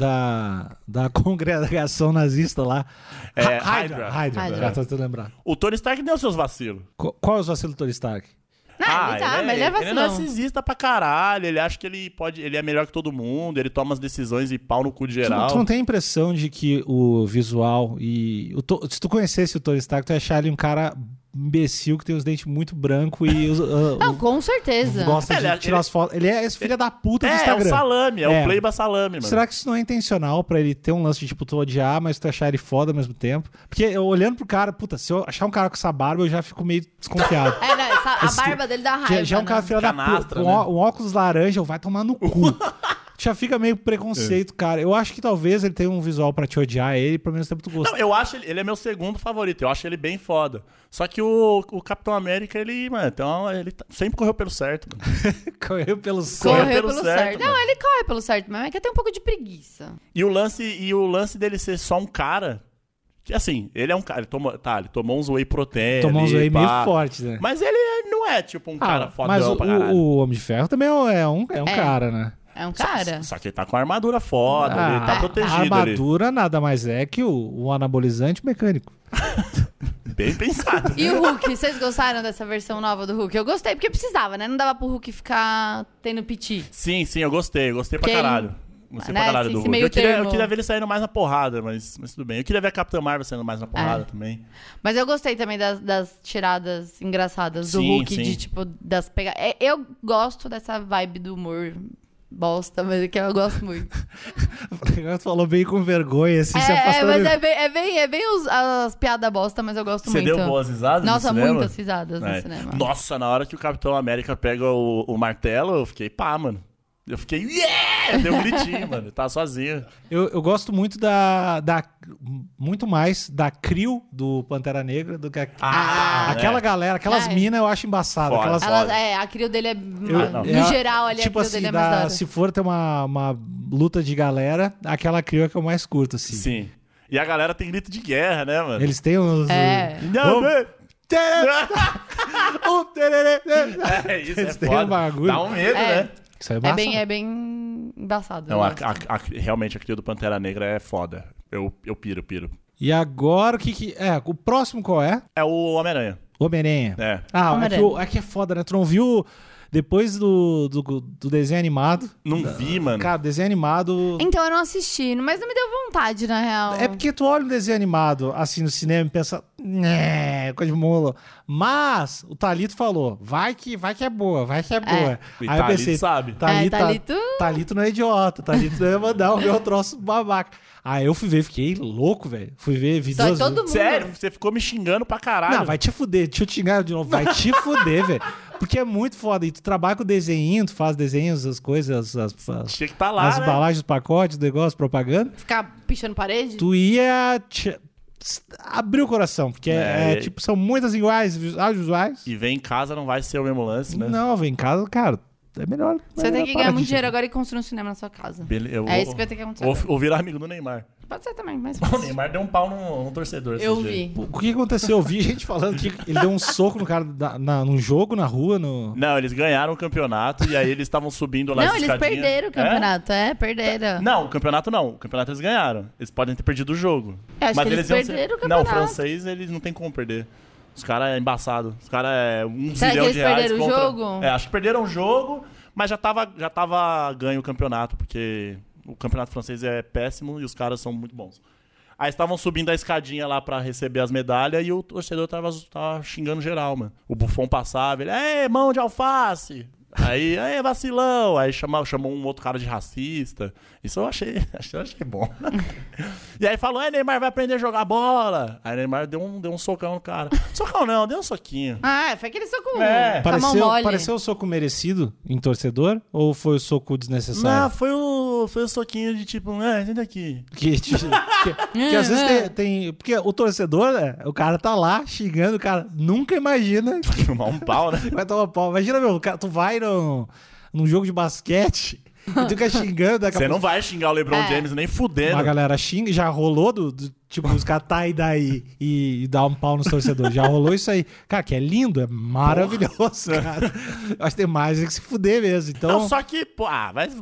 Speaker 1: da congregação nazista lá?
Speaker 2: Hydra.
Speaker 1: Hydra. Já tô tentando lembrar.
Speaker 2: O Tony Stark deu seus vacilos.
Speaker 1: Qual é os vacilos do Tony Stark?
Speaker 3: Não, mas ele é
Speaker 2: Ele é
Speaker 3: vacilão.
Speaker 2: narcisista pra caralho. Ele acha que ele é melhor que todo mundo. Ele toma as decisões e pau no cu de geral.
Speaker 1: Tu não tem a impressão de que o visual e... se tu conhecesse o Tony Stark, tu ia achar ele um cara imbecil que tem os dentes muito brancos e
Speaker 3: Não, com certeza.
Speaker 1: gosta de tirar as fotos. Ele é esse filho da puta do Instagram.
Speaker 2: É o salame, o playba salame, mano.
Speaker 1: Será que isso não é intencional pra ele ter um lance de, tipo, tu odiar, mas tu achar ele foda ao mesmo tempo? Porque eu olhando pro cara, puta, se eu achar um cara com essa barba, eu já fico meio desconfiado.
Speaker 3: Não, a barba dele dá raiva.
Speaker 1: Já é um cara filho da puta,
Speaker 2: Canastra,
Speaker 1: com
Speaker 2: né?
Speaker 1: um óculos laranja, vai tomar no cu. Já fica meio preconceito, cara. Eu acho que talvez ele tenha um visual pra te odiar ele, pelo menos tempo tu gosta.
Speaker 2: Não, eu acho ele é meu segundo favorito. Eu acho ele bem foda. Só que o Capitão América, ele, mano, então, ele sempre correu pelo certo, mano.
Speaker 1: Correu pelo
Speaker 3: Correu
Speaker 2: pelo
Speaker 3: pelo
Speaker 2: certo,
Speaker 3: certo. Não,
Speaker 2: mano.
Speaker 3: ele corre pelo certo, mas é que tem um pouco de preguiça.
Speaker 2: E o lance dele ser só um cara. Que assim, ele é um cara. Ele tomou uns whey protein.
Speaker 1: Tomou uns
Speaker 2: ali,
Speaker 1: whey meio
Speaker 2: pá.
Speaker 1: forte, né?
Speaker 2: Mas ele não é tipo um cara fodão
Speaker 1: mas
Speaker 2: pra caralho.
Speaker 1: o Homem de Ferro também é um cara, né?
Speaker 3: É um cara.
Speaker 2: Só que ele tá com a armadura foda, ele tá protegido
Speaker 1: a
Speaker 2: ali.
Speaker 1: armadura nada mais é que o anabolizante mecânico.
Speaker 2: Bem pensado.
Speaker 3: E o Hulk, vocês gostaram dessa versão nova do Hulk? Eu gostei, porque precisava, né? Não dava pro Hulk ficar tendo piti.
Speaker 2: Sim, eu gostei pra
Speaker 3: Porque
Speaker 2: caralho. Gostei
Speaker 3: né,
Speaker 2: pra caralho
Speaker 3: esse
Speaker 2: do Hulk.
Speaker 3: meio
Speaker 2: Eu
Speaker 3: termo.
Speaker 2: queria ver ele saindo mais na porrada, mas tudo bem. Eu queria ver a Capitã Marvel saindo mais na porrada também.
Speaker 3: Mas eu gostei também das tiradas engraçadas do
Speaker 2: Sim,
Speaker 3: Hulk,
Speaker 2: sim.
Speaker 3: de tipo, das pegadas. Eu gosto dessa vibe do humor bosta, mas é que eu gosto muito.
Speaker 1: O falou bem com vergonha, assim, se afastando.
Speaker 3: Mas é bem as piadas bosta, mas eu gosto
Speaker 2: Você
Speaker 3: muito.
Speaker 2: deu boas risadas
Speaker 3: Nossa,
Speaker 2: no cinema?
Speaker 3: muitas risadas no
Speaker 2: É.
Speaker 3: cinema.
Speaker 2: Nossa, na hora que o Capitão América pega o martelo, eu fiquei pá, mano. Eu fiquei, yeah! Deu um gritinho, mano. Eu tava sozinho.
Speaker 1: Eu gosto muito muito mais da Crio do Pantera Negra do que aquela
Speaker 2: né?
Speaker 1: galera, aquelas minas eu acho embaçada.
Speaker 2: Foda.
Speaker 1: Aquelas,
Speaker 3: A crio dele é.
Speaker 2: não.
Speaker 3: No geral, ali,
Speaker 1: tipo
Speaker 3: a crio
Speaker 1: assim,
Speaker 3: dele é mais da hora.
Speaker 1: se for ter uma luta de galera, aquela Crio é que eu mais curto, assim.
Speaker 2: Sim. E a galera tem grito de guerra, né, mano?
Speaker 1: Eles têm uns...
Speaker 2: Não,
Speaker 1: É,
Speaker 2: isso
Speaker 1: Eles
Speaker 2: é
Speaker 1: têm
Speaker 2: foda.
Speaker 1: um bagulho.
Speaker 2: Dá um medo, né?
Speaker 1: Isso é
Speaker 3: É
Speaker 1: embaçado.
Speaker 3: bem embaçado.
Speaker 2: Não,
Speaker 3: né?
Speaker 2: realmente a cria do Pantera Negra é foda. Eu piro.
Speaker 1: E agora, o que... o próximo qual é?
Speaker 2: É o Homem-Aranha.
Speaker 1: Homem-Aranha.
Speaker 2: É.
Speaker 3: Homem-Aranha.
Speaker 1: Aqui é foda, né? Tu não viu depois do desenho animado?
Speaker 2: Não vi, mano.
Speaker 1: Cara, desenho animado...
Speaker 3: Então eu não assisti, mas não me deu vontade, na real.
Speaker 1: É porque tu olha um desenho animado, assim, no cinema e pensa... Né, coisa de molo. Mas o Thalito falou, vai que é boa, vai que é boa.
Speaker 2: E
Speaker 1: Aí eu
Speaker 2: Thalito
Speaker 1: pensei,
Speaker 2: sabe.
Speaker 1: Thalito não é idiota, Thalito não ia mandar o meu troço babaca. Aí eu fui ver, fiquei louco, velho. Fui ver, vi
Speaker 3: Só
Speaker 1: duas
Speaker 3: todo
Speaker 1: vezes.
Speaker 3: mundo.
Speaker 2: Sério, você ficou me xingando pra caralho.
Speaker 1: Não, vai te fuder, deixa eu te xingar de novo, vai te fuder, velho. Porque é muito foda. E tu trabalha com desenho, tu faz desenhos, as coisas,
Speaker 2: Tinha que estar lá,
Speaker 1: as
Speaker 2: né?
Speaker 1: embalagens, os pacotes, negócio, propaganda.
Speaker 3: Ficar pichando parede?
Speaker 1: Tu ia abrir o coração, porque tipo, são muitas iguais, audiovisuais.
Speaker 2: E vem em casa não vai ser o mesmo lance, né?
Speaker 1: Não, vem em casa, cara, é melhor.
Speaker 3: Você tem que ganhar muito dinheiro agora e construir um cinema na sua casa. É isso que vai ter que acontecer.
Speaker 2: Ou virar amigo do Neymar.
Speaker 3: Pode ser também, mas
Speaker 2: O Neymar deu um pau num torcedor.
Speaker 3: eu
Speaker 2: esses
Speaker 3: vi.
Speaker 2: dias.
Speaker 1: O que aconteceu? Eu vi gente falando que ele deu um soco no cara num jogo, na rua, no...
Speaker 2: Não, eles ganharam o campeonato e aí eles estavam subindo lá
Speaker 3: Não,
Speaker 2: as
Speaker 3: eles
Speaker 2: escadinhas.
Speaker 3: perderam o campeonato. Perderam.
Speaker 2: Não, o campeonato não. O campeonato eles ganharam. Eles podem ter perdido o jogo.
Speaker 3: Eu acho que eles
Speaker 2: iam
Speaker 3: perderam o
Speaker 2: Não, o
Speaker 3: campeonato.
Speaker 2: francês, eles não tem como perder. Os caras é embaçado. Os caras é
Speaker 3: Será que
Speaker 2: zilhão
Speaker 3: eles
Speaker 2: de reais
Speaker 3: perderam o
Speaker 2: contra...
Speaker 3: jogo?
Speaker 2: Acho que perderam o jogo, mas já tava ganho o campeonato, porque o campeonato francês é péssimo e os caras são muito bons. Aí estavam subindo a escadinha lá pra receber as medalhas e o torcedor tava xingando geral, mano. O Buffon passava, ele, mão de alface! Aí, vacilão! Aí chamou um outro cara de racista. Isso eu achei bom. E aí falou, Neymar vai aprender a jogar bola. Aí Neymar deu um socão no cara. Socão não, deu um soquinho.
Speaker 3: Foi aquele soco
Speaker 2: É.
Speaker 3: com a mão mole.
Speaker 1: Pareceu o soco merecido em torcedor? Ou foi o soco desnecessário?
Speaker 2: Não, foi o soquinho de tipo, senta aqui.
Speaker 1: Que às vezes tem... Porque o torcedor, o cara tá lá xingando, o cara nunca imagina que
Speaker 2: Tomar um pau, né?
Speaker 1: vai tomar pau. Imagina, meu, tu vai num jogo de basquete e tu fica xingando. Daqui a
Speaker 2: Você
Speaker 1: pouco
Speaker 2: não vai xingar o LeBron James nem fudendo.
Speaker 1: uma galera xinga, já rolou tipo, os caras tá aí daí e dá um pau nos torcedores. Já rolou isso aí. Cara, que é lindo, é maravilhoso, cara. Eu acho que tem mais que se fuder mesmo. Então,
Speaker 2: Não, só que, pô,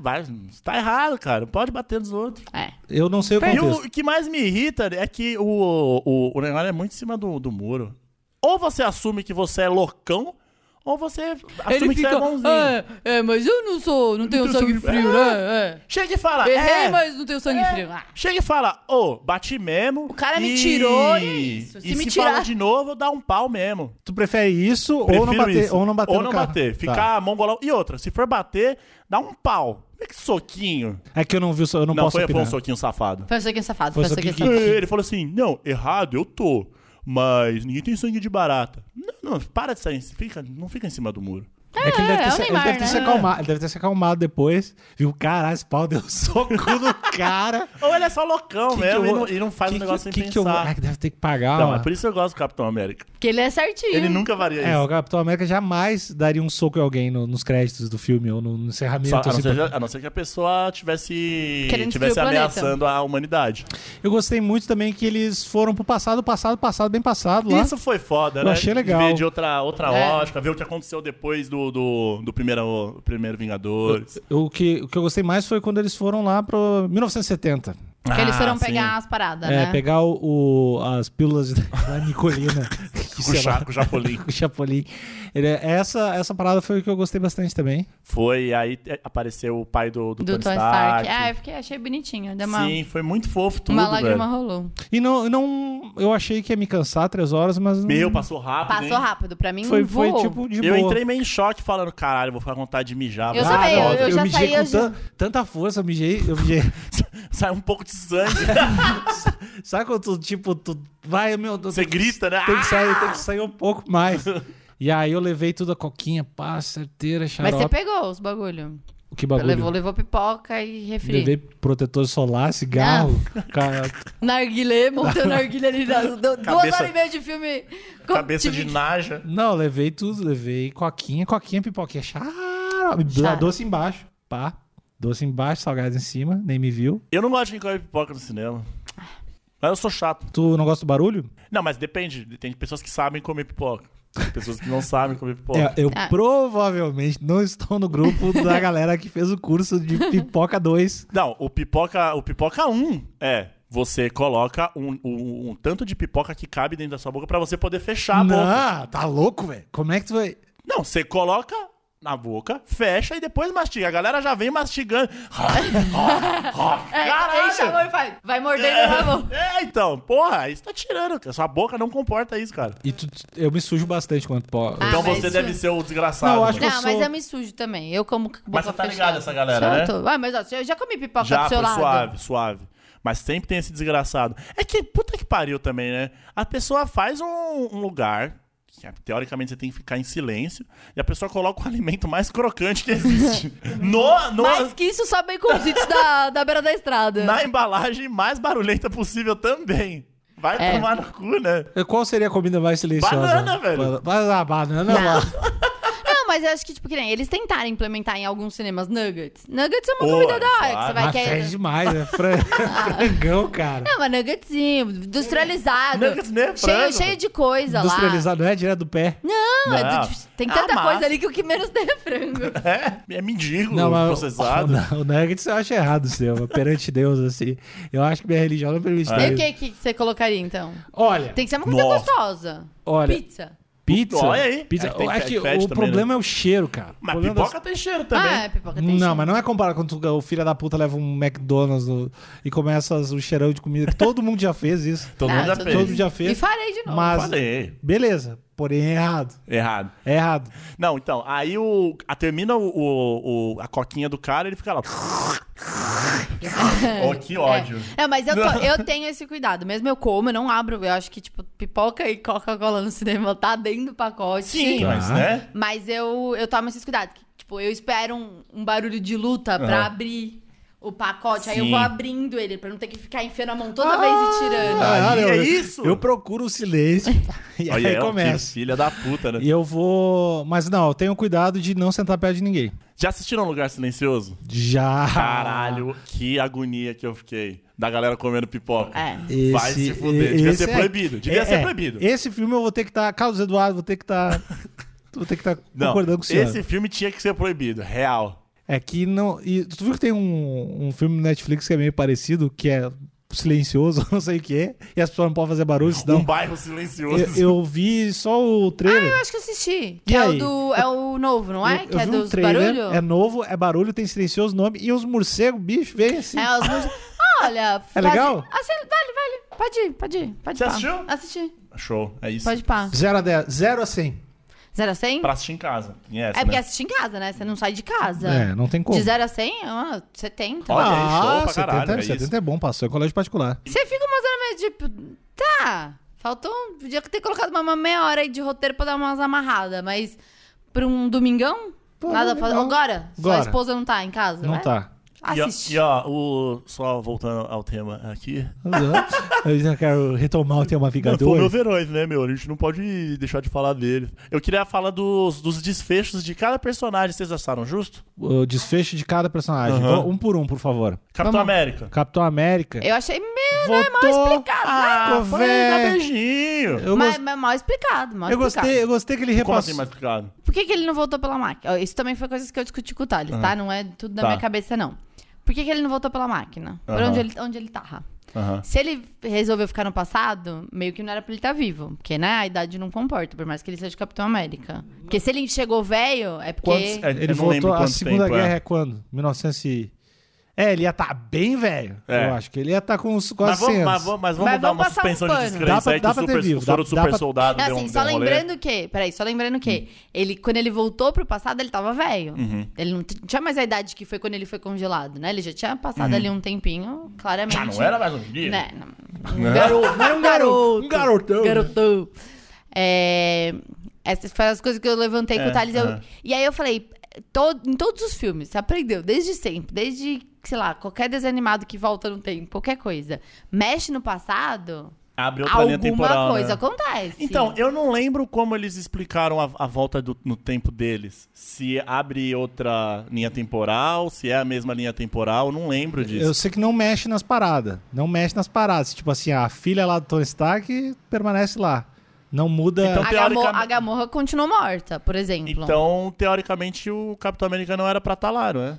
Speaker 2: tá errado, cara. Não pode bater nos outros.
Speaker 1: eu não sei o
Speaker 2: E
Speaker 1: contexto.
Speaker 2: o que mais me irrita é que o negócio é muito em cima do muro. Ou você assume que você é loucão, ou você
Speaker 3: Ele
Speaker 2: assume que você
Speaker 3: fica,
Speaker 2: é bonzinho.
Speaker 3: mas eu não tenho sangue frio, né?
Speaker 2: Chega e fala,
Speaker 3: Errei, mas não tenho sangue frio. Ah.
Speaker 2: Chega e fala, bati mesmo.
Speaker 3: O cara me tirou e isso.
Speaker 2: Se me falar de novo, eu dar um pau mesmo.
Speaker 1: Tu prefere isso
Speaker 2: Prefiro
Speaker 1: ou não bater,
Speaker 2: isso.
Speaker 1: ou não bater
Speaker 2: Ou
Speaker 1: no
Speaker 2: não
Speaker 1: cara?
Speaker 2: bater.
Speaker 1: Tá.
Speaker 2: Ficar mongolão. E outra, se for bater, dá um pau. Não é que soquinho.
Speaker 1: É que eu não vi, eu não posso
Speaker 2: foi
Speaker 1: opinar.
Speaker 2: um soquinho safado.
Speaker 3: Foi um soquinho safado.
Speaker 1: Foi
Speaker 3: Foi um
Speaker 1: soquinho
Speaker 3: soquinho safado.
Speaker 2: Ele falou assim, não, errado eu tô. Mas ninguém tem sangue de barata. Não, para de sair. Não fica em cima do muro.
Speaker 1: É que ele deve,
Speaker 3: é o
Speaker 1: ele
Speaker 3: Neymar,
Speaker 1: deve ter
Speaker 3: né?
Speaker 1: se acalmado, ele deve ter se acalmado depois. Viu, caralho, esse pau deu soco no cara.
Speaker 2: Ou ele é só loucão
Speaker 1: Que
Speaker 2: mesmo
Speaker 1: que eu vou-
Speaker 2: e não faz o negócio sem
Speaker 1: que eu vou-
Speaker 2: pensar.
Speaker 1: É que deve ter que pagar.
Speaker 2: Não,
Speaker 1: ó.
Speaker 2: é por isso que eu gosto do Capitão América.
Speaker 3: Porque ele é certinho.
Speaker 2: Ele nunca varia
Speaker 1: É,
Speaker 2: isso.
Speaker 1: o Capitão América jamais daria um soco em alguém nos créditos do filme ou no encerramento.
Speaker 2: Só,
Speaker 1: assim,
Speaker 2: a não ser que a pessoa tivesse
Speaker 3: Querendo destruir o planeta.
Speaker 2: ameaçando a humanidade.
Speaker 1: Eu gostei muito também que eles foram pro passado, bem passado lá.
Speaker 2: Isso foi foda,
Speaker 1: Eu
Speaker 2: né?
Speaker 1: achei legal.
Speaker 2: Ver de outra
Speaker 3: É.
Speaker 2: ótica, ver o que aconteceu depois do primeiro Vingadores.
Speaker 1: O que eu gostei mais foi quando eles foram lá pro 1970.
Speaker 3: Porque eles foram
Speaker 2: sim.
Speaker 3: pegar as paradas,
Speaker 1: É,
Speaker 3: né?
Speaker 1: pegar as pílulas da Nicolina. que, sei lá,
Speaker 2: Com o Chapolin.
Speaker 1: com o Chapolin. Essa parada foi o que eu gostei bastante também.
Speaker 2: Foi, aí apareceu o pai do
Speaker 3: Do
Speaker 2: Tony
Speaker 3: Tony
Speaker 2: Stark.
Speaker 3: Stark. Achei bonitinho. Deu uma,
Speaker 2: Sim, foi muito fofo tudo,
Speaker 3: uma lágrima
Speaker 2: velho.
Speaker 3: rolou.
Speaker 1: E não, eu achei que ia me cansar 3 horas, mas
Speaker 2: Meu, passou rápido,
Speaker 3: Passou
Speaker 2: hein?
Speaker 3: rápido. Pra mim,
Speaker 1: foi
Speaker 3: voou.
Speaker 1: tipo de
Speaker 2: Eu
Speaker 1: boa.
Speaker 2: entrei meio em choque falando, caralho, vou ficar com vontade de mijar.
Speaker 3: Eu
Speaker 2: vai
Speaker 3: também,
Speaker 2: ser foda.
Speaker 3: eu já
Speaker 1: mijei
Speaker 3: saí,
Speaker 1: com
Speaker 3: eu já-
Speaker 1: tanta força, eu mijei.
Speaker 2: Sai um pouco de sangue.
Speaker 1: Sabe quando tu vai, meu Deus.
Speaker 2: Você grita, né?
Speaker 1: Tem que sair um pouco mais. E aí eu levei tudo a coquinha, pá, certeira,
Speaker 3: Mas
Speaker 1: xarope.
Speaker 3: você pegou os bagulho.
Speaker 1: Que bagulho?
Speaker 3: Levou pipoca e refri.
Speaker 1: Levei protetor solar, cigarro. Cara,
Speaker 3: Narguilé, montando narguilé ali. 2 horas e meia de filme.
Speaker 2: Cabeça de naja.
Speaker 1: não, levei tudo. Levei coquinha, pipoquinha, xarope.
Speaker 3: Xarope.
Speaker 1: Doce embaixo, pá. Doce embaixo, salgado em cima, nem me viu.
Speaker 2: Eu não gosto de quem come pipoca no cinema. Mas eu sou chato.
Speaker 1: Tu não gosta do barulho?
Speaker 2: Não, mas depende. Tem pessoas que sabem comer pipoca. Tem pessoas que não sabem comer pipoca.
Speaker 1: Eu
Speaker 3: Ah.
Speaker 1: provavelmente não estou no grupo da galera que fez o curso de pipoca 2.
Speaker 2: Não, o pipoca 1 você coloca um tanto de pipoca que cabe dentro da sua boca pra você poder fechar a boca.
Speaker 1: Não, tá louco, velho? Como é que tu vai...
Speaker 2: Não, você coloca na boca, fecha e depois mastiga. A galera já vem mastigando.
Speaker 3: Ele chamou e faz. Vai mordendo na mão.
Speaker 2: Então, porra, isso tá tirando. A sua boca não comporta isso, cara.
Speaker 1: E eu me sujo bastante quando...
Speaker 2: Então
Speaker 3: mas
Speaker 2: você
Speaker 3: isso-
Speaker 2: deve ser o desgraçado.
Speaker 1: Não, eu acho que
Speaker 2: mano.
Speaker 3: Não,
Speaker 1: eu sou-
Speaker 3: mas eu me sujo também. Eu como com a
Speaker 2: Mas
Speaker 3: boca
Speaker 2: você tá
Speaker 3: fechada.
Speaker 2: ligado essa galera, né?
Speaker 3: Ah, mas ó, eu já comi pipoca
Speaker 2: Já
Speaker 3: do seu
Speaker 2: foi
Speaker 3: lado.
Speaker 2: suave. Mas sempre tem esse desgraçado. É que, puta que pariu também, né? A pessoa faz um lugar, que teoricamente você tem que ficar em silêncio, e a pessoa coloca o alimento mais crocante que existe.
Speaker 3: Mais que isso, só baconzitos da beira da estrada.
Speaker 2: Na embalagem mais barulhenta possível também. Vai
Speaker 3: É.
Speaker 2: tomar no cu, né?
Speaker 1: Qual seria a comida mais silenciosa?
Speaker 2: Banana, velho.
Speaker 1: Banana,
Speaker 3: Não.
Speaker 1: lá.
Speaker 3: Não, mas eu acho que, tipo, que nem eles tentaram implementar em alguns cinemas nuggets. Nuggets é uma
Speaker 2: Pô,
Speaker 3: comida da hora,
Speaker 2: claro.
Speaker 3: que você vai
Speaker 1: Mas
Speaker 3: querer...
Speaker 1: fede demais, é frangão, cara.
Speaker 3: Não, mas nuggetzinho, industrializado.
Speaker 2: Nuggets nem é frango.
Speaker 3: cheio de coisa lá.
Speaker 1: Industrializado, não é direto do pé.
Speaker 3: Não,
Speaker 2: Não.
Speaker 3: tem tanta
Speaker 2: Ah,
Speaker 3: coisa
Speaker 2: massa.
Speaker 3: ali que o que menos tem é frango.
Speaker 2: É mendigo
Speaker 1: Não,
Speaker 2: processado.
Speaker 1: o Nuggets eu acho errado, seu. Perante Deus, assim. Eu acho que minha religião não permite
Speaker 3: E o
Speaker 1: isso.
Speaker 3: que você colocaria, então?
Speaker 1: Olha,
Speaker 3: Tem que ser uma comida
Speaker 2: Nossa.
Speaker 3: gostosa.
Speaker 1: Olha.
Speaker 3: Pizza.
Speaker 1: pizza.
Speaker 2: Olha aí.
Speaker 1: Pizza.
Speaker 2: É que tem
Speaker 1: É que
Speaker 2: fede
Speaker 1: o
Speaker 2: também,
Speaker 1: problema é o cheiro, cara. O
Speaker 2: Mas
Speaker 1: problema
Speaker 2: pipoca tem cheiro também.
Speaker 3: Ah, pipoca tem
Speaker 1: Não,
Speaker 3: cheiro.
Speaker 1: mas não é comparado quando o filho da puta leva um McDonald's e começa o cheirão de comida. Que todo mundo já fez isso.
Speaker 2: Todo mundo já
Speaker 3: todo
Speaker 2: fez.
Speaker 1: Todo mundo já fez.
Speaker 3: E farei de novo.
Speaker 1: Mas,
Speaker 2: Falei.
Speaker 1: beleza. Porém, é errado.
Speaker 2: Errado.
Speaker 1: É errado.
Speaker 2: Não, então, aí termina a coquinha do cara, ele fica lá. Oh, que ódio.
Speaker 3: É, mas eu tenho esse cuidado. Mesmo eu como, eu não abro. Eu acho que, tipo, pipoca e Coca-Cola no cinema tá dentro do pacote.
Speaker 2: Sim,
Speaker 1: Tá.
Speaker 2: mas, né?
Speaker 3: Mas eu tomo esses cuidados. Que, tipo, eu espero um barulho de luta pra abrir o pacote. Aí eu
Speaker 2: Sim.
Speaker 3: vou abrindo ele, pra não ter que ficar enfiando a mão toda vez e tirando.
Speaker 2: Aí é isso?
Speaker 1: Eu procuro o silêncio. E
Speaker 2: Olha,
Speaker 1: aí
Speaker 2: que
Speaker 1: começa.
Speaker 2: filha da puta, né?
Speaker 1: E eu vou... Mas não, eu tenho cuidado de não sentar perto de ninguém.
Speaker 2: Já assistiram Um Lugar Silencioso?
Speaker 1: Já.
Speaker 2: Caralho, que agonia que eu fiquei. Da galera comendo pipoca.
Speaker 3: É.
Speaker 2: Vai se fuder. Devia ser proibido. Devia ser proibido.
Speaker 1: Esse filme eu vou ter que estar... Carlos Eduardo, vou ter que estar... Vou ter que estar
Speaker 2: Não,
Speaker 1: concordando com o senhor.
Speaker 2: esse filme tinha que ser proibido. Real.
Speaker 1: É que não... E tu viu que tem um filme no Netflix que é meio parecido, que é silencioso, não sei o quê, e as pessoas não podem fazer barulho, senão...
Speaker 2: Um bairro silencioso.
Speaker 1: Eu vi só o trailer.
Speaker 3: Eu acho que eu assisti.
Speaker 1: E
Speaker 3: Que
Speaker 1: aí?
Speaker 3: é o novo, não é?
Speaker 1: Eu
Speaker 3: Que é
Speaker 1: vi um
Speaker 3: dos
Speaker 1: trailer,
Speaker 3: barulhos?
Speaker 1: é novo, é barulho, tem silencioso nome, e os morcegos, bicho, vem assim.
Speaker 3: É, os músicos. Olha,
Speaker 1: É legal?
Speaker 3: Vale. Pode ir.
Speaker 2: Você assistiu?
Speaker 3: Assisti.
Speaker 2: Show, é isso.
Speaker 3: Pode pá.
Speaker 1: 0 a 10, 0 a 100.
Speaker 3: 0 a 100?
Speaker 2: Pra assistir em casa. Conhece,
Speaker 3: É porque
Speaker 2: né?
Speaker 3: assiste em casa, né? Você não sai de casa.
Speaker 1: É, não tem como.
Speaker 3: De 0 a 100, 70.
Speaker 2: Olha aí, show pra
Speaker 1: 70,
Speaker 2: caralho, é
Speaker 1: 70
Speaker 2: isso.
Speaker 1: é bom, passou em colégio particular.
Speaker 3: Você fica umas horas meio tipo... Tá, faltou... Podia ter colocado uma meia hora aí de roteiro pra dar umas amarradas, mas... Pra um domingão?
Speaker 1: Pô,
Speaker 3: Nada pra fazer.
Speaker 1: domingão.
Speaker 3: Agora? Sua
Speaker 1: Agora.
Speaker 3: esposa não tá em casa?
Speaker 1: Não
Speaker 3: né?
Speaker 1: tá.
Speaker 3: Assiste.
Speaker 2: E ó, só voltando ao tema aqui.
Speaker 1: Eu já quero retomar o tema
Speaker 2: Pô,
Speaker 1: Vingadores.
Speaker 2: meus heróis, né, meu? A gente não pode deixar de falar deles. Eu queria falar dos desfechos de cada personagem. Vocês acharam justo?
Speaker 1: O desfecho de cada personagem.
Speaker 2: Aham.
Speaker 1: Um por um, por favor.
Speaker 2: Capitão
Speaker 3: Vamos.
Speaker 2: América.
Speaker 1: Capitão América.
Speaker 3: Eu achei meio
Speaker 1: Voltou.
Speaker 3: mal explicado, né?
Speaker 2: Foi dar
Speaker 1: velho.
Speaker 2: beijinho.
Speaker 1: Eu,
Speaker 3: Mas mal explicado, mal
Speaker 1: eu
Speaker 3: explicado.
Speaker 1: gostei, eu gostei que ele
Speaker 2: Como
Speaker 1: repassou.
Speaker 2: assim mais explicado?
Speaker 3: Por que ele não voltou pela máquina? Isso também foi coisas que eu discuti com o Thales, tá? Não é tudo da
Speaker 2: Tá.
Speaker 3: minha cabeça, não. Por que ele não voltou pela máquina? Por
Speaker 2: Aham.
Speaker 3: onde ele tava?
Speaker 2: Aham.
Speaker 3: Se ele resolveu ficar no passado, meio que não era pra ele estar vivo. Porque, né, a idade não comporta, por mais que ele seja Capitão América. Porque se ele chegou velho, é porque...
Speaker 2: Quantos- é,
Speaker 1: Ele
Speaker 2: eu não lembro
Speaker 1: voltou. A
Speaker 2: quanto
Speaker 1: Segunda
Speaker 2: tempo
Speaker 1: Guerra é quando? 1900 e... ele ia estar bem velho.
Speaker 2: É.
Speaker 1: Eu acho que ele ia estar com uns
Speaker 2: Mas
Speaker 1: quase 100
Speaker 2: vamos,
Speaker 1: anos.
Speaker 2: mas vamos
Speaker 3: Mas
Speaker 2: dar
Speaker 3: vamos
Speaker 2: uma
Speaker 3: passar um
Speaker 2: suspensão de
Speaker 3: pano.
Speaker 2: descrença aí que
Speaker 1: Dá
Speaker 2: o
Speaker 1: pra ter
Speaker 2: super,
Speaker 1: vivo,
Speaker 2: o soro
Speaker 1: dá
Speaker 2: do super
Speaker 1: pra-
Speaker 2: soldado
Speaker 3: Não,
Speaker 2: deu
Speaker 3: assim,
Speaker 2: um
Speaker 3: só
Speaker 2: rolê.
Speaker 3: lembrando que... Peraí, só lembrando que ele, quando ele voltou pro passado, ele tava velho. Ele não tinha mais a idade que foi quando ele foi congelado, né? Ele já tinha passado ali um tempinho, claramente.
Speaker 2: Ah, não era mais um dia?
Speaker 3: Né? Um garoto. Não era um garoto.
Speaker 1: Um garotão.
Speaker 3: Garotão. Essas foram as coisas que eu levantei com o Thales. E aí eu falei, em todos os filmes, você aprendeu, desde sempre, desde, sei lá, qualquer desenho animado que volta no tempo, qualquer coisa, mexe no passado,
Speaker 2: Abre outra linha
Speaker 3: alguma
Speaker 2: temporal,
Speaker 3: coisa
Speaker 2: né?
Speaker 3: acontece.
Speaker 2: Então, eu não lembro como eles explicaram a volta no tempo deles. Se abre outra linha temporal, se é a mesma linha temporal, eu não lembro disso.
Speaker 1: Eu sei que não mexe nas paradas. Não mexe nas paradas. Tipo assim, a filha lá do Tony Stark permanece lá. Não muda.
Speaker 2: Então,
Speaker 3: A Gamorra continuou morta, por exemplo.
Speaker 2: Então, teoricamente, o Capitão América não era pra estar lá, não é?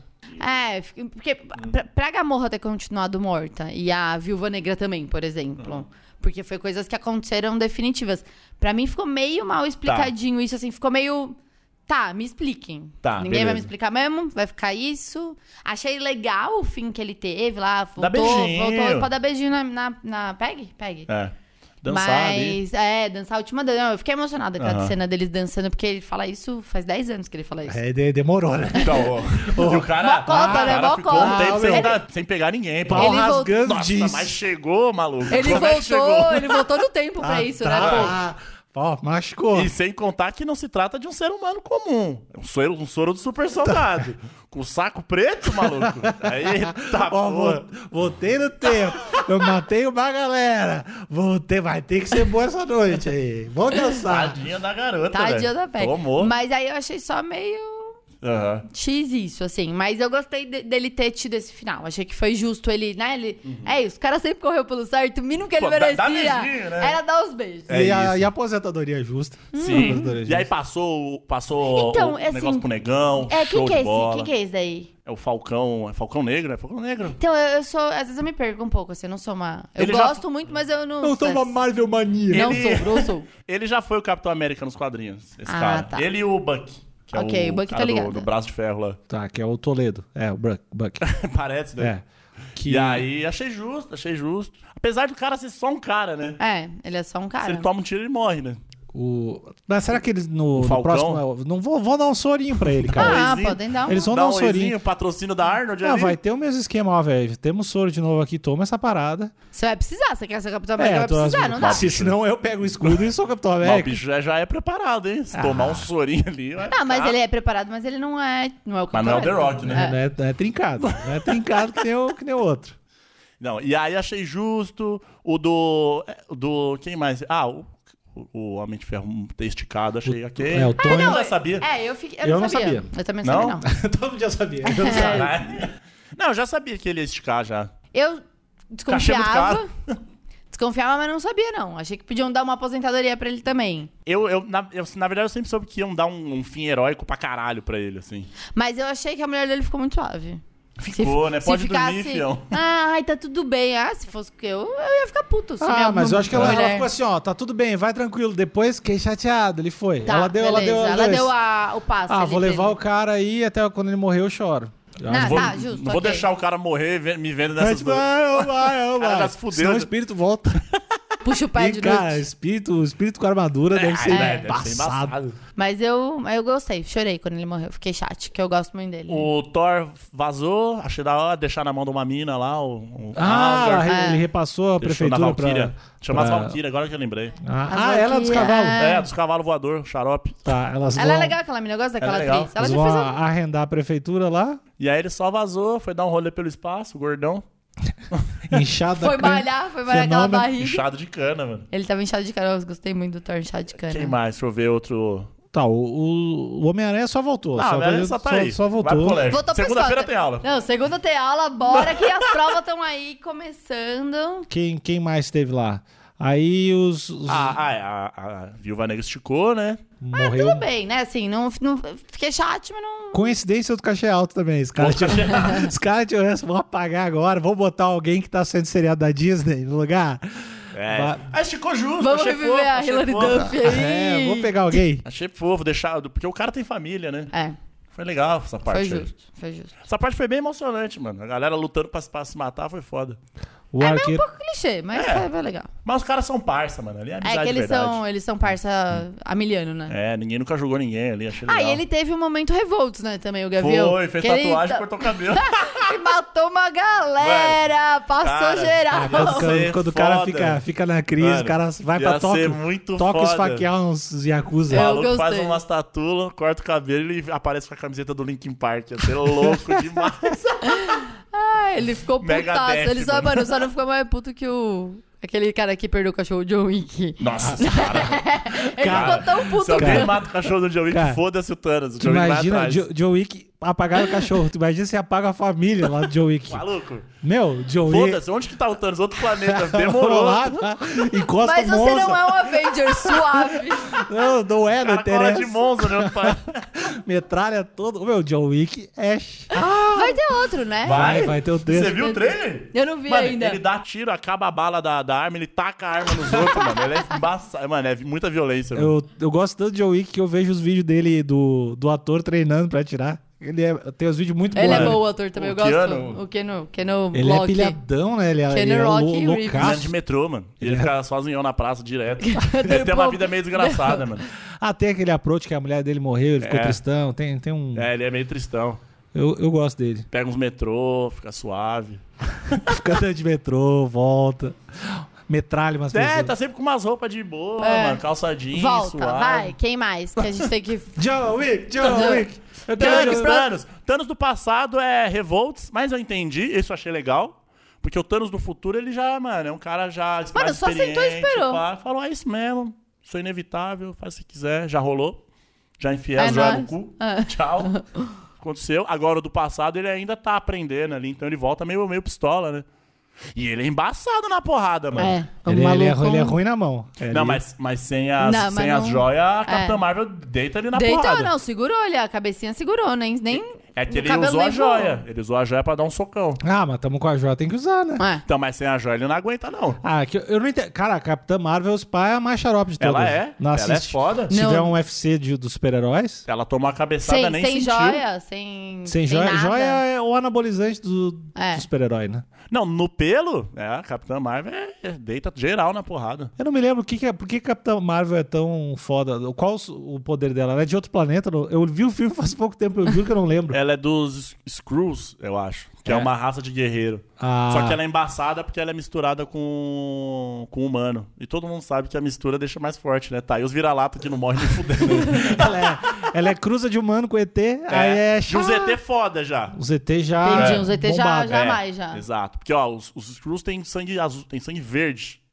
Speaker 3: Porque pra Gamorra ter continuado morta e a Viúva Negra também, por exemplo. Porque foi coisas que aconteceram definitivas. Pra mim ficou meio mal explicadinho isso, assim, ficou meio... Tá, me expliquem.
Speaker 2: Tá,
Speaker 3: Ninguém vai
Speaker 2: beleza.
Speaker 3: me explicar mesmo, vai ficar isso. Achei legal o fim que ele teve lá,
Speaker 2: Dá beijinho.
Speaker 3: voltou pra dar beijinho na Peg?
Speaker 2: É. Dançar ali.
Speaker 3: Mas, dançar a última dança. Eu fiquei emocionada com a cena deles dançando, porque ele fala isso, faz 10 anos que ele fala isso.
Speaker 1: Demorou, né?
Speaker 2: Então, e o cara,
Speaker 3: Mocota, né?
Speaker 2: ficou
Speaker 3: Mocota.
Speaker 2: um tempo sem,
Speaker 1: Ele-
Speaker 2: sem pegar ninguém. Pô.
Speaker 1: Pau
Speaker 3: Ele voltou-
Speaker 1: rasgando
Speaker 2: Nossa,
Speaker 1: disso.
Speaker 2: mas chegou, maluco.
Speaker 3: Ele
Speaker 2: Como é que chegou?
Speaker 3: voltou no tempo pra isso, né, pô?
Speaker 1: Ó, machucou.
Speaker 2: E sem contar que não se trata de um ser humano comum. É um soro do super soldado. Com o saco preto, maluco. Aí, tá
Speaker 1: Ó,
Speaker 2: porra.
Speaker 1: voltei no tempo. Eu matei uma galera. Voltei, vai ter que ser boa essa noite aí. Vamos dançar.
Speaker 2: Tadinha da garota,
Speaker 3: Tadinha
Speaker 2: velho.
Speaker 3: da Peg.
Speaker 2: Tomou.
Speaker 3: Mas aí eu achei só meio
Speaker 2: Aham.
Speaker 3: X isso, assim. Mas eu gostei dele ter tido esse final. Achei que foi justo ele, né? Os caras sempre correu pelo certo. O mínimo que ele
Speaker 2: Pô, dá
Speaker 3: merecia
Speaker 2: beijinho, né?
Speaker 3: era dar os beijos.
Speaker 2: É
Speaker 1: e,
Speaker 2: isso.
Speaker 1: e a aposentadoria justa.
Speaker 2: Sim.
Speaker 1: Aposentadoria
Speaker 2: E aí
Speaker 1: justa.
Speaker 2: passou
Speaker 3: Então,
Speaker 2: o
Speaker 3: assim,
Speaker 2: negócio pro negão, show
Speaker 3: que
Speaker 2: de
Speaker 3: é
Speaker 2: bola.
Speaker 3: esse? Que é esse daí?
Speaker 2: É o Falcão. É Falcão Negro? É Falcão Negro.
Speaker 3: Então, eu sou... Às vezes eu me perco um pouco, assim. Eu não sou uma... Eu
Speaker 2: Ele já-
Speaker 3: gosto muito, mas eu não...
Speaker 1: Eu sou uma Marvel mania.
Speaker 3: Não sou.
Speaker 2: Ele já foi o Capitão América nos quadrinhos, esse
Speaker 3: Ah,
Speaker 2: cara.
Speaker 3: tá.
Speaker 2: Ele e o Buck. Que é
Speaker 3: Ok, o Buck tá
Speaker 2: cara
Speaker 3: ligado.
Speaker 2: do braço de ferro lá.
Speaker 1: Tá, que é o Toledo. É, o Buck.
Speaker 2: Parece, né?
Speaker 1: É. Que...
Speaker 2: E aí, achei justo. Apesar do cara ser só um cara, né?
Speaker 3: Ele é só um cara.
Speaker 2: Se ele toma um tiro, ele morre, né?
Speaker 1: Mas será que eles no
Speaker 2: Falcão?
Speaker 1: próximo... Não vou dar um sorinho pra ele, cara.
Speaker 2: Oizinho.
Speaker 3: Podem dar um...
Speaker 1: Eles vão
Speaker 2: Dá
Speaker 1: dar
Speaker 2: um
Speaker 1: um sorinho.
Speaker 2: oizinho, patrocínio da Arnold
Speaker 1: Não,
Speaker 2: ali.
Speaker 1: vai ter o mesmo esquema, ó, velho. Temos soro de novo aqui, toma essa parada.
Speaker 3: Você vai precisar. Você quer ser Capitão América, vai precisar, não dá.
Speaker 1: Senão eu pego o escudo e sou Capitão
Speaker 2: Mas o
Speaker 1: América.
Speaker 2: bicho já é preparado, hein? Se tomar um sorinho ali... vai
Speaker 3: Não, mas
Speaker 2: ficar-
Speaker 3: ele é preparado, mas ele não é o
Speaker 2: Mas
Speaker 3: Capitão
Speaker 2: não é o The
Speaker 3: América.
Speaker 2: Rock, né?
Speaker 1: Não é trincado. Não é trincado que nem o outro.
Speaker 2: Não, e aí achei justo o do... Quem mais? Ah, o Homem de Ferro ter esticado, achei ok.
Speaker 1: É, o Tony...
Speaker 2: Eu já sabia.
Speaker 3: Eu não
Speaker 1: sabia.
Speaker 3: sabia. Eu também não
Speaker 2: Não?
Speaker 3: sabia, não.
Speaker 1: Todo mundo já sabia. Eu não sabia.
Speaker 2: Não, eu já sabia que ele ia esticar já.
Speaker 3: Eu
Speaker 2: Cachê muito
Speaker 3: desconfiava. Desconfiava, mas não sabia, não. Achei que podiam dar uma aposentadoria pra ele também.
Speaker 2: Na verdade, eu sempre soube que iam dar um fim heróico pra caralho pra ele, assim.
Speaker 3: Mas eu achei que a mulher dele ficou muito suave.
Speaker 2: Ficou, né? Pode dormir, fião.
Speaker 3: Ai, tá tudo bem. Ah, se fosse eu ia ficar puto.
Speaker 1: Mas eu acho que ela ficou assim, ó, tá tudo bem, vai tranquilo. Depois fiquei chateado, ele foi.
Speaker 3: Tá,
Speaker 1: ela deu
Speaker 3: o passe.
Speaker 1: vou levar o cara aí até quando ele morrer eu choro.
Speaker 3: Justo.
Speaker 2: Não vou deixar o cara morrer me vendo nessas coisas.
Speaker 1: Vai.
Speaker 2: Cara, já se fudeu.
Speaker 1: Senão o espírito volta.
Speaker 3: Puxa o pé de
Speaker 1: cara,
Speaker 3: noite.
Speaker 1: espírito com armadura deve ser
Speaker 2: embaçado.
Speaker 1: embaçado.
Speaker 3: Mas eu gostei, chorei quando ele morreu. Fiquei chato, que eu gosto muito dele.
Speaker 2: O Thor vazou, achei da hora deixar na mão de uma mina lá.
Speaker 1: Ele repassou a prefeitura pra...
Speaker 2: Chama as Valkyria, agora que eu lembrei.
Speaker 1: Ela é dos cavalos.
Speaker 2: Dos cavalos voador, xarope.
Speaker 1: Tá,
Speaker 3: ela é legal, aquela menina, eu gosto daquela atriz. Ela
Speaker 1: já fez arrendar a prefeitura lá.
Speaker 2: E aí ele só vazou, foi dar um rolê pelo espaço, gordão.
Speaker 1: Inchado
Speaker 3: foi malhar aquela barriga.
Speaker 2: Inchado de cana, mano.
Speaker 3: Ele tava inchado de cana, eu gostei muito do Thor inchado de cana.
Speaker 2: Quem mais? Deixa eu ver outro...
Speaker 1: Tá, o Homem-Aranha só voltou.
Speaker 2: O Homem-Aranha só tá aí.
Speaker 1: Só voltou.
Speaker 2: Segunda-feira tem aula.
Speaker 3: Não, segunda tem aula, bora que as provas estão aí começando.
Speaker 1: Quem mais teve lá? Aí
Speaker 2: a Viúva Negra esticou, né?
Speaker 1: Morreu.
Speaker 3: Tudo bem, né? Assim, não fiquei chato, mas não...
Speaker 1: Coincidência do cachê alto também. Os caras vão apagar agora, vão botar alguém que tá sendo seriado da Disney no lugar.
Speaker 2: Esticou justo.
Speaker 3: Vamos reviver a Hilary Duff aí.
Speaker 1: Vou pegar alguém.
Speaker 2: Achei fofo, porque o cara tem família, né? Foi legal essa parte.
Speaker 3: Foi justo.
Speaker 2: Essa parte foi bem emocionante, mano. A galera lutando pra se matar foi foda.
Speaker 3: Meio um pouco clichê, mas foi legal.
Speaker 2: Mas os caras são parça, mano. Ali é amizade
Speaker 3: que
Speaker 2: de verdade.
Speaker 3: eles são parça amiliano, né?
Speaker 2: Ninguém nunca julgou ninguém ali, achei legal.
Speaker 3: E ele teve um momento revoltos, né, também, o Gavião.
Speaker 2: Foi, fez tatuagem e cortou o cabelo.
Speaker 3: E matou uma galera, passou geral.
Speaker 1: Quando o cara fica na crise, o cara vai pra Tóquio esfaquear uns Yakuza.
Speaker 2: O maluco faz umas tatuas, corta o cabelo e aparece com a camiseta do Linkin Park. Ia ser louco demais.
Speaker 3: Ele ficou putaço. Ele só não ficou mais puto que aquele cara que perdeu o cachorro, o John Wick.
Speaker 2: Nossa, cara.
Speaker 3: Ele ficou tão puto.
Speaker 2: Se alguém mata o cachorro do John Wick, foda-se o Thanos. O John Wick vai atrás.
Speaker 1: John Wick apagaram o cachorro. Tu imagina se apaga a família lá do John Wick.
Speaker 2: Maluco.
Speaker 1: Meu, John Wick...
Speaker 2: Foda-se, onde que tá o Thanos? Outro planeta. Demorou.
Speaker 1: Tá? Encosta
Speaker 3: Mas você não é um Avenger suave.
Speaker 1: Não é, não interessa.
Speaker 2: De Monza, meu pai.
Speaker 1: Metralha todo. Meu, John Wick é chato.
Speaker 3: Vai ter outro, né?
Speaker 1: Vai ter o trailer.
Speaker 2: Você viu o trailer?
Speaker 3: Eu não vi ainda.
Speaker 2: Ele dá tiro, acaba a bala da arma, ele taca a arma nos outros, mano. Ele é embaçado. Mano, é muita violência.
Speaker 1: Eu gosto tanto de John Wick que eu vejo os vídeos dele, do ator treinando pra atirar. Tem os vídeos muito bons.
Speaker 3: Ele é bom, o ator também, eu gosto.
Speaker 2: Keanu.
Speaker 3: O Keanu
Speaker 1: Ele é pilhadão, né? Ele é loucaço.
Speaker 2: Ele é de metrô, mano. Ele fica sozinho na praça direto. Ele tem uma vida meio desgraçada, mano.
Speaker 1: Tem aquele approach que a mulher dele morreu, ele ficou tristão. Tem um...
Speaker 2: ele é meio tristão.
Speaker 1: Eu gosto dele.
Speaker 2: Pega uns metrô, fica suave.
Speaker 1: Fica andando de metrô, volta. Metralha umas pessoas.
Speaker 2: Tá sempre com umas roupas de boa, mano. Calça jeans,
Speaker 3: volta,
Speaker 2: suave.
Speaker 3: vai. Quem mais? Que a gente tem que...
Speaker 1: John Wick.
Speaker 2: Thanos do passado é Revolts, mas eu entendi, isso eu achei legal. Porque o Thanos do futuro, ele já, mano, é um cara já mais
Speaker 3: só sentou e esperou.
Speaker 2: Falou, é isso mesmo, sou inevitável, faz se quiser, já rolou. Já enfiei a joia no cu, tchau. Aconteceu. Agora o do passado, ele ainda tá aprendendo ali, então ele volta meio pistola, né? E ele é embaçado na porrada, mano.
Speaker 1: Ele é ruim na mão.
Speaker 2: Não, mas sem as joias, a Capitã Marvel deita ele na porrada.
Speaker 3: Não, segurou ele, a cabecinha segurou, nem
Speaker 2: É que ele usou a joia. Ele usou a joia pra dar um socão.
Speaker 1: Mas tamo com a joia, tem que usar, né?
Speaker 2: Então, mas sem a joia ele não aguenta, não.
Speaker 1: Eu não entendo. Cara, a Capitã Marvel, os pais é a mais xarope de todas.
Speaker 2: Ela é. Ela é foda.
Speaker 1: Se tiver um UFC dos super-heróis...
Speaker 2: Ela tomou a cabeçada, nem sentiu.
Speaker 3: Sem joia,
Speaker 1: joia é o anabolizante do super-herói, né?
Speaker 2: Não, no pelo, a Capitã Marvel deita geral na porrada.
Speaker 1: Eu não me lembro por que a Capitã Marvel é tão foda. Qual o poder dela? Ela é de outro planeta? Eu vi o filme faz pouco tempo, eu juro que eu não lembro.
Speaker 2: Ela é dos Skrulls, eu acho. Que é uma raça de guerreiro. Só que ela é embaçada porque ela é misturada com humano. E todo mundo sabe que a mistura deixa mais forte, né? Tá, e os vira-lata que não morrem nem fudendo.
Speaker 1: ela é cruza de humano com ET, aí é chato.
Speaker 2: E os ET foda já.
Speaker 1: Os ET já...
Speaker 3: Entendi, os ET já mais já.
Speaker 2: Exato. Porque, os Skrulls têm sangue azul, tem sangue verde.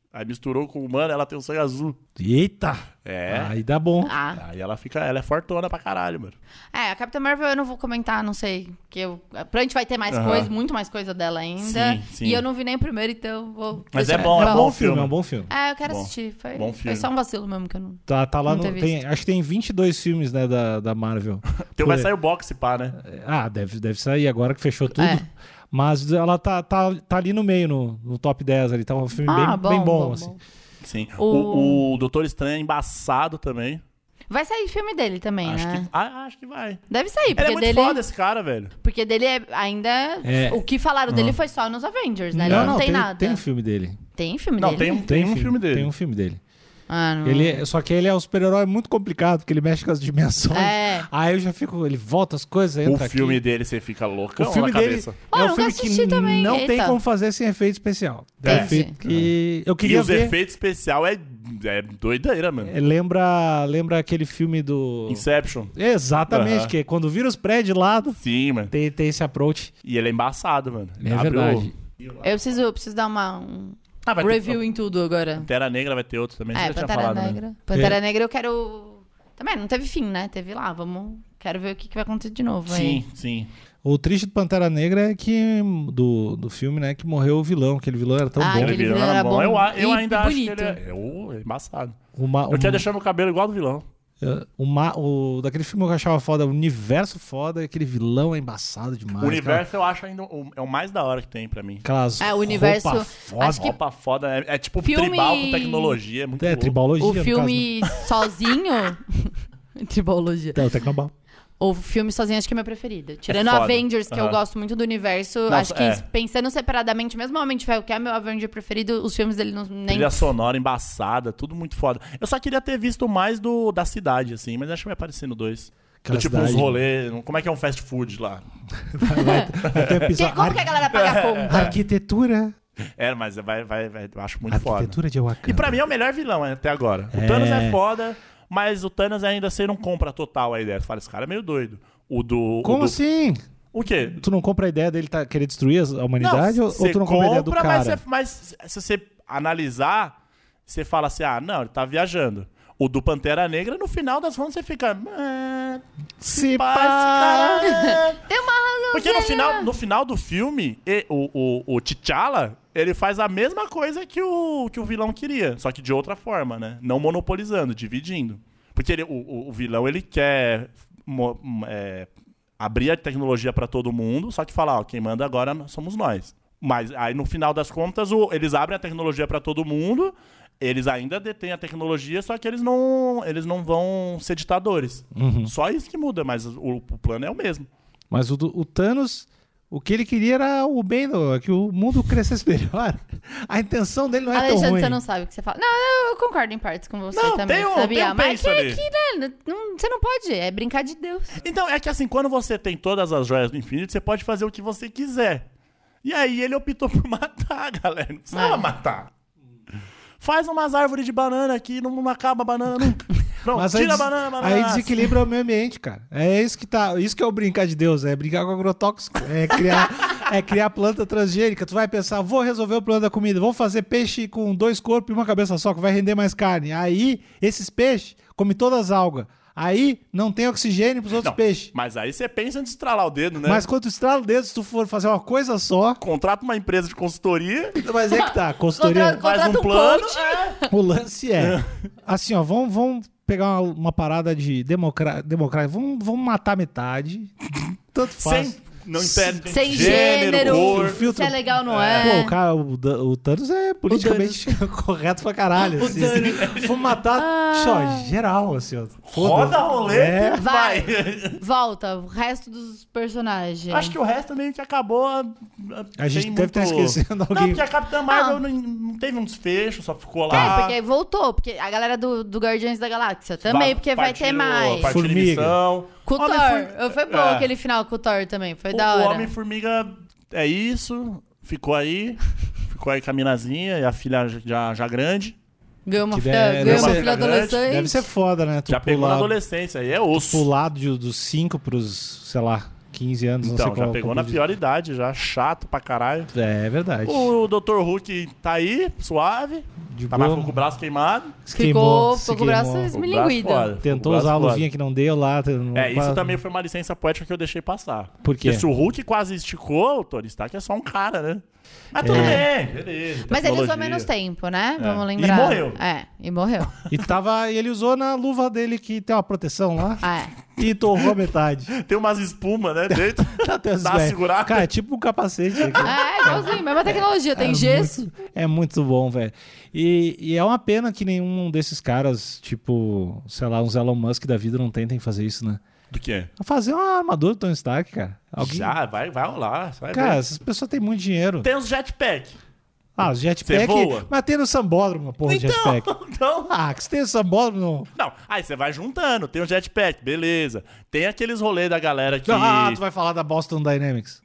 Speaker 2: Aí misturou com o humano, ela tem um sangue azul.
Speaker 1: Eita!
Speaker 2: É.
Speaker 1: Aí dá bom.
Speaker 2: Aí ela é fortona pra caralho, mano.
Speaker 3: A Capitã Marvel eu não vou comentar, não sei. Provavelmente vai ter mais coisa, muito mais coisa dela ainda.
Speaker 2: Sim.
Speaker 3: E eu não vi nem o primeiro, então vou...
Speaker 2: Mas
Speaker 3: deixar.
Speaker 2: é bom,
Speaker 1: É um bom filme, é um bom filme.
Speaker 3: Eu quero assistir.
Speaker 2: Bom
Speaker 3: Foi
Speaker 2: filme.
Speaker 3: só um vacilo mesmo que eu não...
Speaker 1: Tá lá
Speaker 3: Não
Speaker 1: no...
Speaker 3: ter
Speaker 1: acho que tem 22 filmes, né, da Marvel.
Speaker 2: Então vai sair o boxe, pá, né?
Speaker 1: Deve sair agora que fechou tudo. Mas ela tá ali no meio, no top 10 ali. Tá um filme bem bom, assim.
Speaker 2: Sim. O Doutor Estranho é embaçado também.
Speaker 3: Vai sair filme dele também, né?
Speaker 2: Acho que vai.
Speaker 3: Deve sair,
Speaker 2: Ele
Speaker 3: porque
Speaker 2: é muito
Speaker 3: dele...
Speaker 2: foda esse cara, velho.
Speaker 3: Porque dele ainda... O que falaram dele foi só nos Avengers, né? Não tem nada.
Speaker 1: Tem um filme dele.
Speaker 3: Tem filme
Speaker 2: Não,
Speaker 3: dele?
Speaker 2: tem um filme dele.
Speaker 1: Tem um filme dele.
Speaker 3: Não.
Speaker 1: Só que ele é um super-herói muito complicado, porque ele mexe com as dimensões. Aí eu já fico... Ele volta as coisas, entra
Speaker 2: O filme
Speaker 1: aqui.
Speaker 2: dele, você fica loucão
Speaker 1: O filme
Speaker 2: na
Speaker 1: dele
Speaker 2: cabeça.
Speaker 1: é um filme que
Speaker 3: também.
Speaker 1: não tem
Speaker 3: Eita.
Speaker 1: como fazer sem efeito especial.
Speaker 3: Tem.
Speaker 1: Efeito que eu
Speaker 2: E
Speaker 1: queria
Speaker 2: os
Speaker 1: ver.
Speaker 2: efeitos especiais é doideira, mano.
Speaker 1: Lembra aquele filme do...
Speaker 2: Inception.
Speaker 1: Exatamente, que é quando vira os prédios de lado,
Speaker 2: Sim, mano.
Speaker 1: tem esse approach.
Speaker 2: E ele é embaçado, mano.
Speaker 1: É verdade.
Speaker 3: Eu preciso dar um
Speaker 2: vai
Speaker 3: review em tudo agora.
Speaker 2: Pantera Negra vai ter outro também. Você já tinha
Speaker 3: Pantera
Speaker 2: falado,
Speaker 3: Negra.
Speaker 2: né?
Speaker 3: Pantera Negra eu quero... Também, não teve fim, né? Teve lá, Quero ver o que vai acontecer de novo aí.
Speaker 2: Sim.
Speaker 1: O triste do Pantera Negra é que do filme, né, que morreu o vilão. Aquele vilão era tão bom.
Speaker 3: Aquele vilão era bom
Speaker 2: Eu
Speaker 3: e
Speaker 2: ainda acho que
Speaker 3: bonito.
Speaker 2: ele é embaçado.
Speaker 1: Eu
Speaker 2: Eu queria deixar meu cabelo igual do vilão.
Speaker 1: Daquele filme que eu achava foda, o universo foda, aquele vilão é embaçado demais.
Speaker 2: O universo eu acho ainda é o mais da hora que tem pra mim.
Speaker 1: Aquelas
Speaker 3: o universo...
Speaker 1: roupa foda.
Speaker 3: Acho que
Speaker 2: Roupa foda. É tipo
Speaker 3: Filme-
Speaker 2: tribal com tecnologia. É muito louco.
Speaker 1: tribologia.
Speaker 3: o
Speaker 1: no
Speaker 3: filme sozinho... Tribologia.
Speaker 1: caso, né? Tecnobal.
Speaker 3: O filme sozinho acho que é meu preferido. Tirando
Speaker 2: foda.
Speaker 3: Avengers, que eu gosto muito do universo,
Speaker 2: Nossa,
Speaker 3: acho que pensando separadamente, mesmo o Homem de Ferro, que é meu Avenger preferido, os filmes dele nem...
Speaker 2: Trilha sonora embaçada, tudo muito foda. Eu só queria ter visto mais da cidade, assim, mas acho que vai aparecer no 2.
Speaker 1: Aquela
Speaker 2: Tipo,
Speaker 1: cidade.
Speaker 2: uns rolês. Como é que é um fast food lá?
Speaker 1: Vai ter episódio.
Speaker 3: Como que a galera paga a conta?
Speaker 1: Arquitetura.
Speaker 2: Mas vai, eu acho muito foda.
Speaker 1: Arquitetura de Wakanda.
Speaker 2: E pra mim é o melhor vilão até agora. O Thanos é foda, mas o Thanos ainda você não compra total a ideia. Você fala, esse cara é meio doido.
Speaker 1: Como assim?
Speaker 2: O quê?
Speaker 1: Tu não compra a ideia dele querer destruir a humanidade ou tu não compra a ideia do cara?
Speaker 2: Mas se você analisar, você fala assim, não, ele tá viajando. O do Pantera Negra, no final das contas, você fica...
Speaker 1: Se
Speaker 2: pá, esse cara...
Speaker 3: Tem uma razão.
Speaker 2: Porque no final do filme, o T'Challa, ele faz a mesma coisa que o vilão queria, só que de outra forma, né? Não monopolizando, dividindo. Porque o vilão, ele quer abrir a tecnologia pra todo mundo, só que falar, quem manda agora somos nós. Mas aí, no final das contas, eles abrem a tecnologia pra todo mundo, eles ainda detêm a tecnologia, só que eles não vão ser ditadores. Só isso que muda, mas o plano é o mesmo.
Speaker 1: Mas o Thanos, o que ele queria era o bem, que o mundo crescesse melhor. A intenção dele não é tão
Speaker 3: Alexandre,
Speaker 1: ruim.
Speaker 3: você não sabe o que você fala. Não, eu concordo em partes com você
Speaker 2: Não,
Speaker 3: também,
Speaker 2: tem
Speaker 3: sabia?
Speaker 2: um
Speaker 3: Mas
Speaker 2: penso ali.
Speaker 3: né, você não pode, é brincar de Deus.
Speaker 2: Então, é que assim, quando você tem todas as joias do infinito, você pode fazer o que você quiser. E aí ele optou por matar, galera. Não precisava matar. Faz umas árvores de banana aqui, não acaba a banana nunca. Pronto,
Speaker 1: Mas
Speaker 2: tira a banana.
Speaker 1: aí desequilibra o meio ambiente, cara. É isso que é o brincar de Deus, é brincar com agrotóxico, criar planta transgênica. Tu vai pensar, vou resolver o problema da comida, vou fazer peixe com 2 corpos e uma cabeça só, que vai render mais carne. Aí, esses peixes comem todas as algas. Aí, não tem oxigênio pros outros peixes.
Speaker 2: Mas aí você pensa em estralar o dedo, né?
Speaker 1: Mas quando tu estrala o dedo, se tu for fazer uma coisa só...
Speaker 2: Contrata uma empresa de consultoria,
Speaker 1: Mas é que tá, consultoria...
Speaker 2: faz um
Speaker 3: Contrata um
Speaker 2: plano.
Speaker 3: coach.
Speaker 1: O lance é... Assim, ó, vamos pegar uma parada de democrática. Vamos matar metade. Tanto faz.
Speaker 2: Não impede
Speaker 3: Sem gênero,
Speaker 2: cor.
Speaker 1: filtro.
Speaker 3: se é legal não é.
Speaker 1: Pô, cara, o Thanos é politicamente correto pra caralho. Assim. Vamos matar geral, assim, ó.
Speaker 2: Roda a roleta,
Speaker 3: Vai. Volta, o resto dos personagens.
Speaker 2: Acho que o resto meio que acabou.
Speaker 1: A gente
Speaker 2: sem
Speaker 1: deve estar esquecendo
Speaker 2: Não,
Speaker 1: alguém.
Speaker 2: porque a Capitã Marvel não teve um desfecho, só ficou lá.
Speaker 3: Porque voltou, porque a galera do Guardiões da Galáxia também, porque vai ter mais.
Speaker 1: Formiga.
Speaker 3: Com o Thor. Foi bom aquele final com o Thor também, foi da hora.
Speaker 2: O Homem-Formiga é isso, ficou aí com a minazinha e a filha já grande.
Speaker 3: Ganhou uma
Speaker 1: Que
Speaker 3: filha
Speaker 1: deve
Speaker 3: adolescente.
Speaker 1: Deve ser foda, né? Tu
Speaker 2: Já pegou na
Speaker 1: pular-
Speaker 2: adolescência, aí é osso.
Speaker 1: Pular dos 5 pros, sei lá, 15 anos, não sei
Speaker 2: Então,
Speaker 1: qual.
Speaker 2: já pegou na pior idade, já. Chato pra caralho.
Speaker 1: É verdade.
Speaker 2: O Dr. Hulk tá aí, suave.
Speaker 1: De
Speaker 2: Tá mais
Speaker 1: boa.
Speaker 2: com o braço queimado.
Speaker 3: Ficou
Speaker 1: se
Speaker 3: com o braço
Speaker 1: queimou.
Speaker 3: esmilinguido.
Speaker 2: foda.
Speaker 1: Tentou
Speaker 2: O braço
Speaker 1: usar a
Speaker 2: foda.
Speaker 1: luvinha que não deu lá.
Speaker 2: Isso também foi uma licença poética que eu deixei passar.
Speaker 1: Por quê?
Speaker 2: Porque se o Hulk quase esticou, o Tony Stark é só um cara, né? Mas tudo bem, beleza.
Speaker 3: Mas ele usou
Speaker 2: tecnologia.
Speaker 3: menos tempo, né?
Speaker 2: É.
Speaker 3: Vamos lembrar.
Speaker 2: E morreu.
Speaker 3: E morreu.
Speaker 1: E ele usou na luva dele que tem uma proteção lá.
Speaker 3: É.
Speaker 1: E torrou metade.
Speaker 2: Tem umas espumas, né, dentro.
Speaker 1: Até as
Speaker 2: Dá
Speaker 1: velhas.
Speaker 2: segurada.
Speaker 1: Cara, é tipo um capacete aqui.
Speaker 3: Igualzinho, mesma tecnologia, tem gesso.
Speaker 1: É muito bom, velho. E é uma pena que nenhum desses caras, tipo, sei lá, uns Elon Musk da vida não tentem fazer isso, né?
Speaker 2: Do quê?
Speaker 1: Fazer uma armadura do Tony Stark, cara. Alguém...
Speaker 2: Já, vai rolar. Vai
Speaker 1: Cara,
Speaker 2: ver.
Speaker 1: essas pessoas têm muito dinheiro.
Speaker 2: Tem uns jetpack.
Speaker 1: Os jetpack.
Speaker 2: Você voa?
Speaker 1: Mas tem no Sambódromo, uma porra de jetpack.
Speaker 2: Então...
Speaker 1: Que você tem no Sambódromo, não.
Speaker 2: Não, aí você vai juntando. Tem o jetpack, beleza. Tem aqueles rolês da galera que...
Speaker 1: Tu vai falar da Boston Dynamics.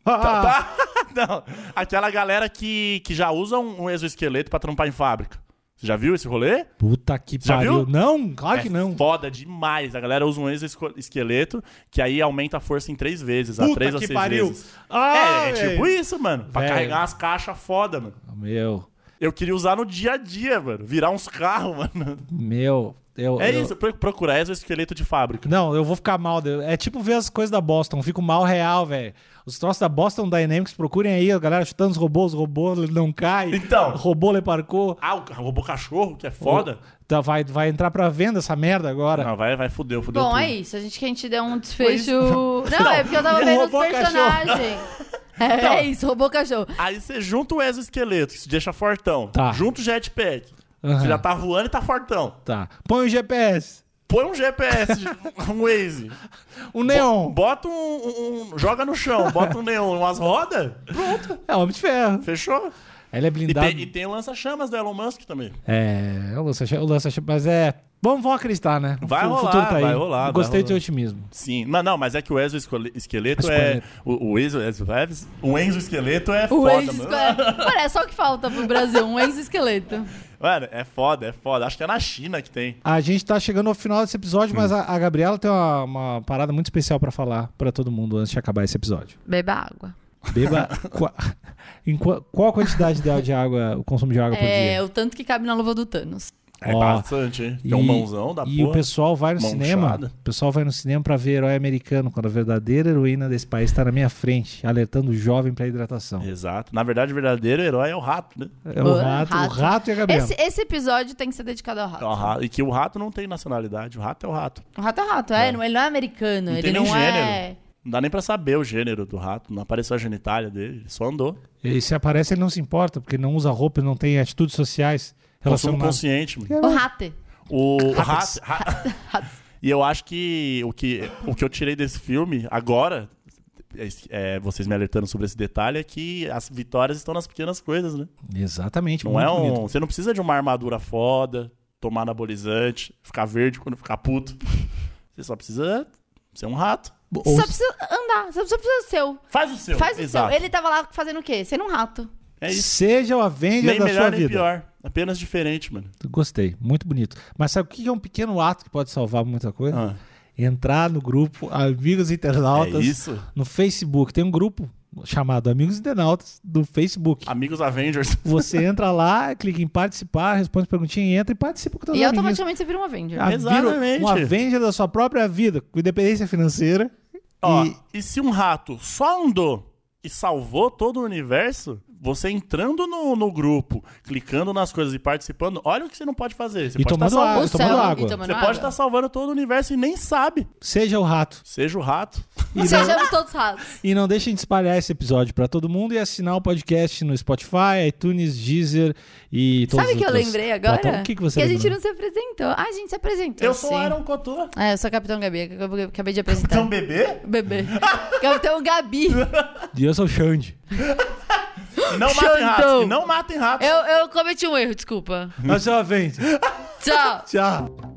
Speaker 2: Não, aquela galera que já usa um exoesqueleto pra trampar em fábrica. Você já viu esse rolê?
Speaker 1: Puta que
Speaker 2: Já
Speaker 1: pariu.
Speaker 2: viu?
Speaker 1: Não, claro que não.
Speaker 2: Foda demais. A galera usa um exoesqueleto que aí aumenta a força em 3 vezes.
Speaker 1: Puta
Speaker 2: 3 a
Speaker 1: que
Speaker 2: 6
Speaker 1: pariu.
Speaker 2: vezes.
Speaker 1: Ai,
Speaker 2: Tipo isso, mano. Pra
Speaker 1: Velho.
Speaker 2: carregar umas caixas foda, mano.
Speaker 1: Meu.
Speaker 2: Eu queria usar no dia a dia, mano. Virar uns carros, mano.
Speaker 1: Isso.
Speaker 2: Procurar exoesqueleto de fábrica.
Speaker 1: Não, eu vou ficar mal. É tipo ver as coisas da Boston. Eu fico mal real, velho. Os troços da Boston Dynamics, procurem aí, a galera chutando os robôs não cai.
Speaker 2: Então.
Speaker 1: O robô leparcou.
Speaker 2: O robô cachorro, que é foda.
Speaker 1: Vai entrar pra venda essa merda agora.
Speaker 2: Não, vai fudeu
Speaker 3: Bom,
Speaker 2: tudo.
Speaker 3: é isso. A gente deu um desfecho.
Speaker 2: Foi
Speaker 3: Não, é porque eu tava
Speaker 1: E o
Speaker 3: vendo os
Speaker 1: robô
Speaker 3: personagens.
Speaker 2: Então.
Speaker 3: É isso, robô cachorro.
Speaker 2: Aí você junta o exoesqueleto, que se deixa fortão.
Speaker 1: Tá.
Speaker 2: Junta o jetpack.
Speaker 1: Aham.
Speaker 2: Você já tá voando e tá fortão.
Speaker 1: Tá. Põe o GPS.
Speaker 2: Põe um GPS, um Waze.
Speaker 1: O neon.
Speaker 2: Bota joga no chão, bota um neon, umas rodas. Pronto.
Speaker 1: É Homem de Ferro.
Speaker 2: Fechou.
Speaker 1: Ele é blindado.
Speaker 2: E tem o lança-chamas do Elon Musk também.
Speaker 1: O lança-chamas, mas Vamos acreditar, né?
Speaker 2: Vai
Speaker 1: O
Speaker 2: rolar,
Speaker 1: futuro tá aí.
Speaker 2: vai rolar.
Speaker 1: Gostei
Speaker 2: vai
Speaker 1: do teu
Speaker 2: rolar.
Speaker 1: otimismo.
Speaker 2: Sim. Mas é que o exoesqueleto o exoesqueleto é
Speaker 3: O
Speaker 2: foda,
Speaker 3: exoesqueleto.
Speaker 2: mano.
Speaker 3: Mano, é só o que falta pro Brasil, um exoesqueleto.
Speaker 2: Mano, é foda. Acho que é na China que tem.
Speaker 1: A gente tá chegando ao final desse episódio, mas a Gabriela tem uma parada muito especial pra falar pra todo mundo antes de acabar esse episódio.
Speaker 3: Beba água.
Speaker 1: Beba... Qual a quantidade ideal de água, o consumo de água por dia?
Speaker 3: É o tanto que cabe na luva do Thanos.
Speaker 2: É bastante, hein? Tem um mãozão da porra.
Speaker 1: E o pessoal vai no
Speaker 2: mão
Speaker 1: cinema.
Speaker 2: inchada.
Speaker 1: O pessoal vai no cinema pra ver herói americano, quando a verdadeira heroína desse país está na minha frente, alertando o jovem pra hidratação.
Speaker 2: Exato. Na verdade, o verdadeiro herói é o rato, né?
Speaker 1: É o rato e a Gabriela.
Speaker 3: Esse episódio tem que ser dedicado ao rato.
Speaker 2: É o rato. E que o rato não tem nacionalidade. O rato é o rato.
Speaker 3: O rato é rato, ele não é americano.
Speaker 2: Não
Speaker 3: ele
Speaker 2: tem nem
Speaker 3: não
Speaker 2: gênero.
Speaker 3: é.
Speaker 2: Não dá nem pra saber o gênero do rato. Não apareceu a genitália dele. Ele só andou.
Speaker 1: E se aparece, ele não se importa, porque ele não usa roupa, ele não tem atitudes sociais
Speaker 2: Consumo
Speaker 1: relacionadas.
Speaker 2: consciente, mano.
Speaker 3: O rato.
Speaker 2: O rato. E eu acho que o que eu tirei desse filme agora, vocês me alertando sobre esse detalhe, é que as vitórias estão nas pequenas coisas, né?
Speaker 1: Exatamente.
Speaker 2: Não
Speaker 1: muito
Speaker 2: é
Speaker 1: bonito.
Speaker 2: você não precisa de uma armadura foda, tomar anabolizante, ficar verde quando ficar puto. Você só precisa ser um rato.
Speaker 3: Você só precisa andar, você só precisa ser o seu.
Speaker 2: Faz o seu.
Speaker 3: Faz o
Speaker 2: Exato.
Speaker 3: seu. Ele tava lá fazendo o quê? Sendo um rato.
Speaker 2: É isso.
Speaker 1: Seja o Avenger
Speaker 2: Nem
Speaker 1: da
Speaker 2: melhor
Speaker 1: sua
Speaker 2: nem
Speaker 1: vida.
Speaker 2: pior. Apenas diferente, mano.
Speaker 1: Gostei, muito bonito. Mas sabe o que é um pequeno ato que pode salvar muita coisa?
Speaker 2: Ah,
Speaker 1: Entrar no grupo Amigos Internautas
Speaker 2: é isso?
Speaker 1: no Facebook. Tem um grupo chamado Amigos Internautas do Facebook.
Speaker 2: Amigos Avengers.
Speaker 1: Você entra lá, clica em participar, responde perguntinha e entra e participa com todos
Speaker 3: E
Speaker 1: os amiguinhos.
Speaker 3: automaticamente você vira um Avenger.
Speaker 1: Vira
Speaker 2: Exatamente.
Speaker 1: um Avenger da sua própria vida, com independência financeira.
Speaker 2: Ó,
Speaker 1: E
Speaker 2: e se um rato só andou e salvou todo o universo, você entrando no grupo, clicando nas coisas e participando, olha o que você não pode fazer. Você
Speaker 1: E
Speaker 2: pode
Speaker 1: tomando
Speaker 2: tá
Speaker 1: água,
Speaker 3: O
Speaker 1: tomando
Speaker 3: céu,
Speaker 1: água.
Speaker 3: e tomando
Speaker 2: Você
Speaker 3: água.
Speaker 2: pode estar salvando todo o universo e nem sabe.
Speaker 1: seja o rato.
Speaker 2: Seja o rato.
Speaker 3: Sejamos todos ratos.
Speaker 1: E não deixem de espalhar esse episódio pra todo mundo e assinar o podcast no Spotify, iTunes, Deezer e todos
Speaker 3: Sabe o que eu
Speaker 1: outras
Speaker 3: lembrei agora?
Speaker 1: plataformas. O que você
Speaker 3: Que a
Speaker 1: lembrou?
Speaker 3: gente não se apresentou. Ah, a gente se apresentou.
Speaker 2: Eu sou
Speaker 3: sim.
Speaker 2: o Aaron Couture.
Speaker 3: Eu sou a Capitão Gabi, que eu acabei de apresentar.
Speaker 2: Então, bebê?
Speaker 3: Bebê. Capitão Gabi.
Speaker 1: E eu sou o Xande.
Speaker 2: E não matem
Speaker 3: Xandão.
Speaker 2: ratos. E não matem ratos.
Speaker 3: Eu cometi um erro, desculpa.
Speaker 1: Nós somos Avenger.
Speaker 3: Tchau.
Speaker 1: Tchau.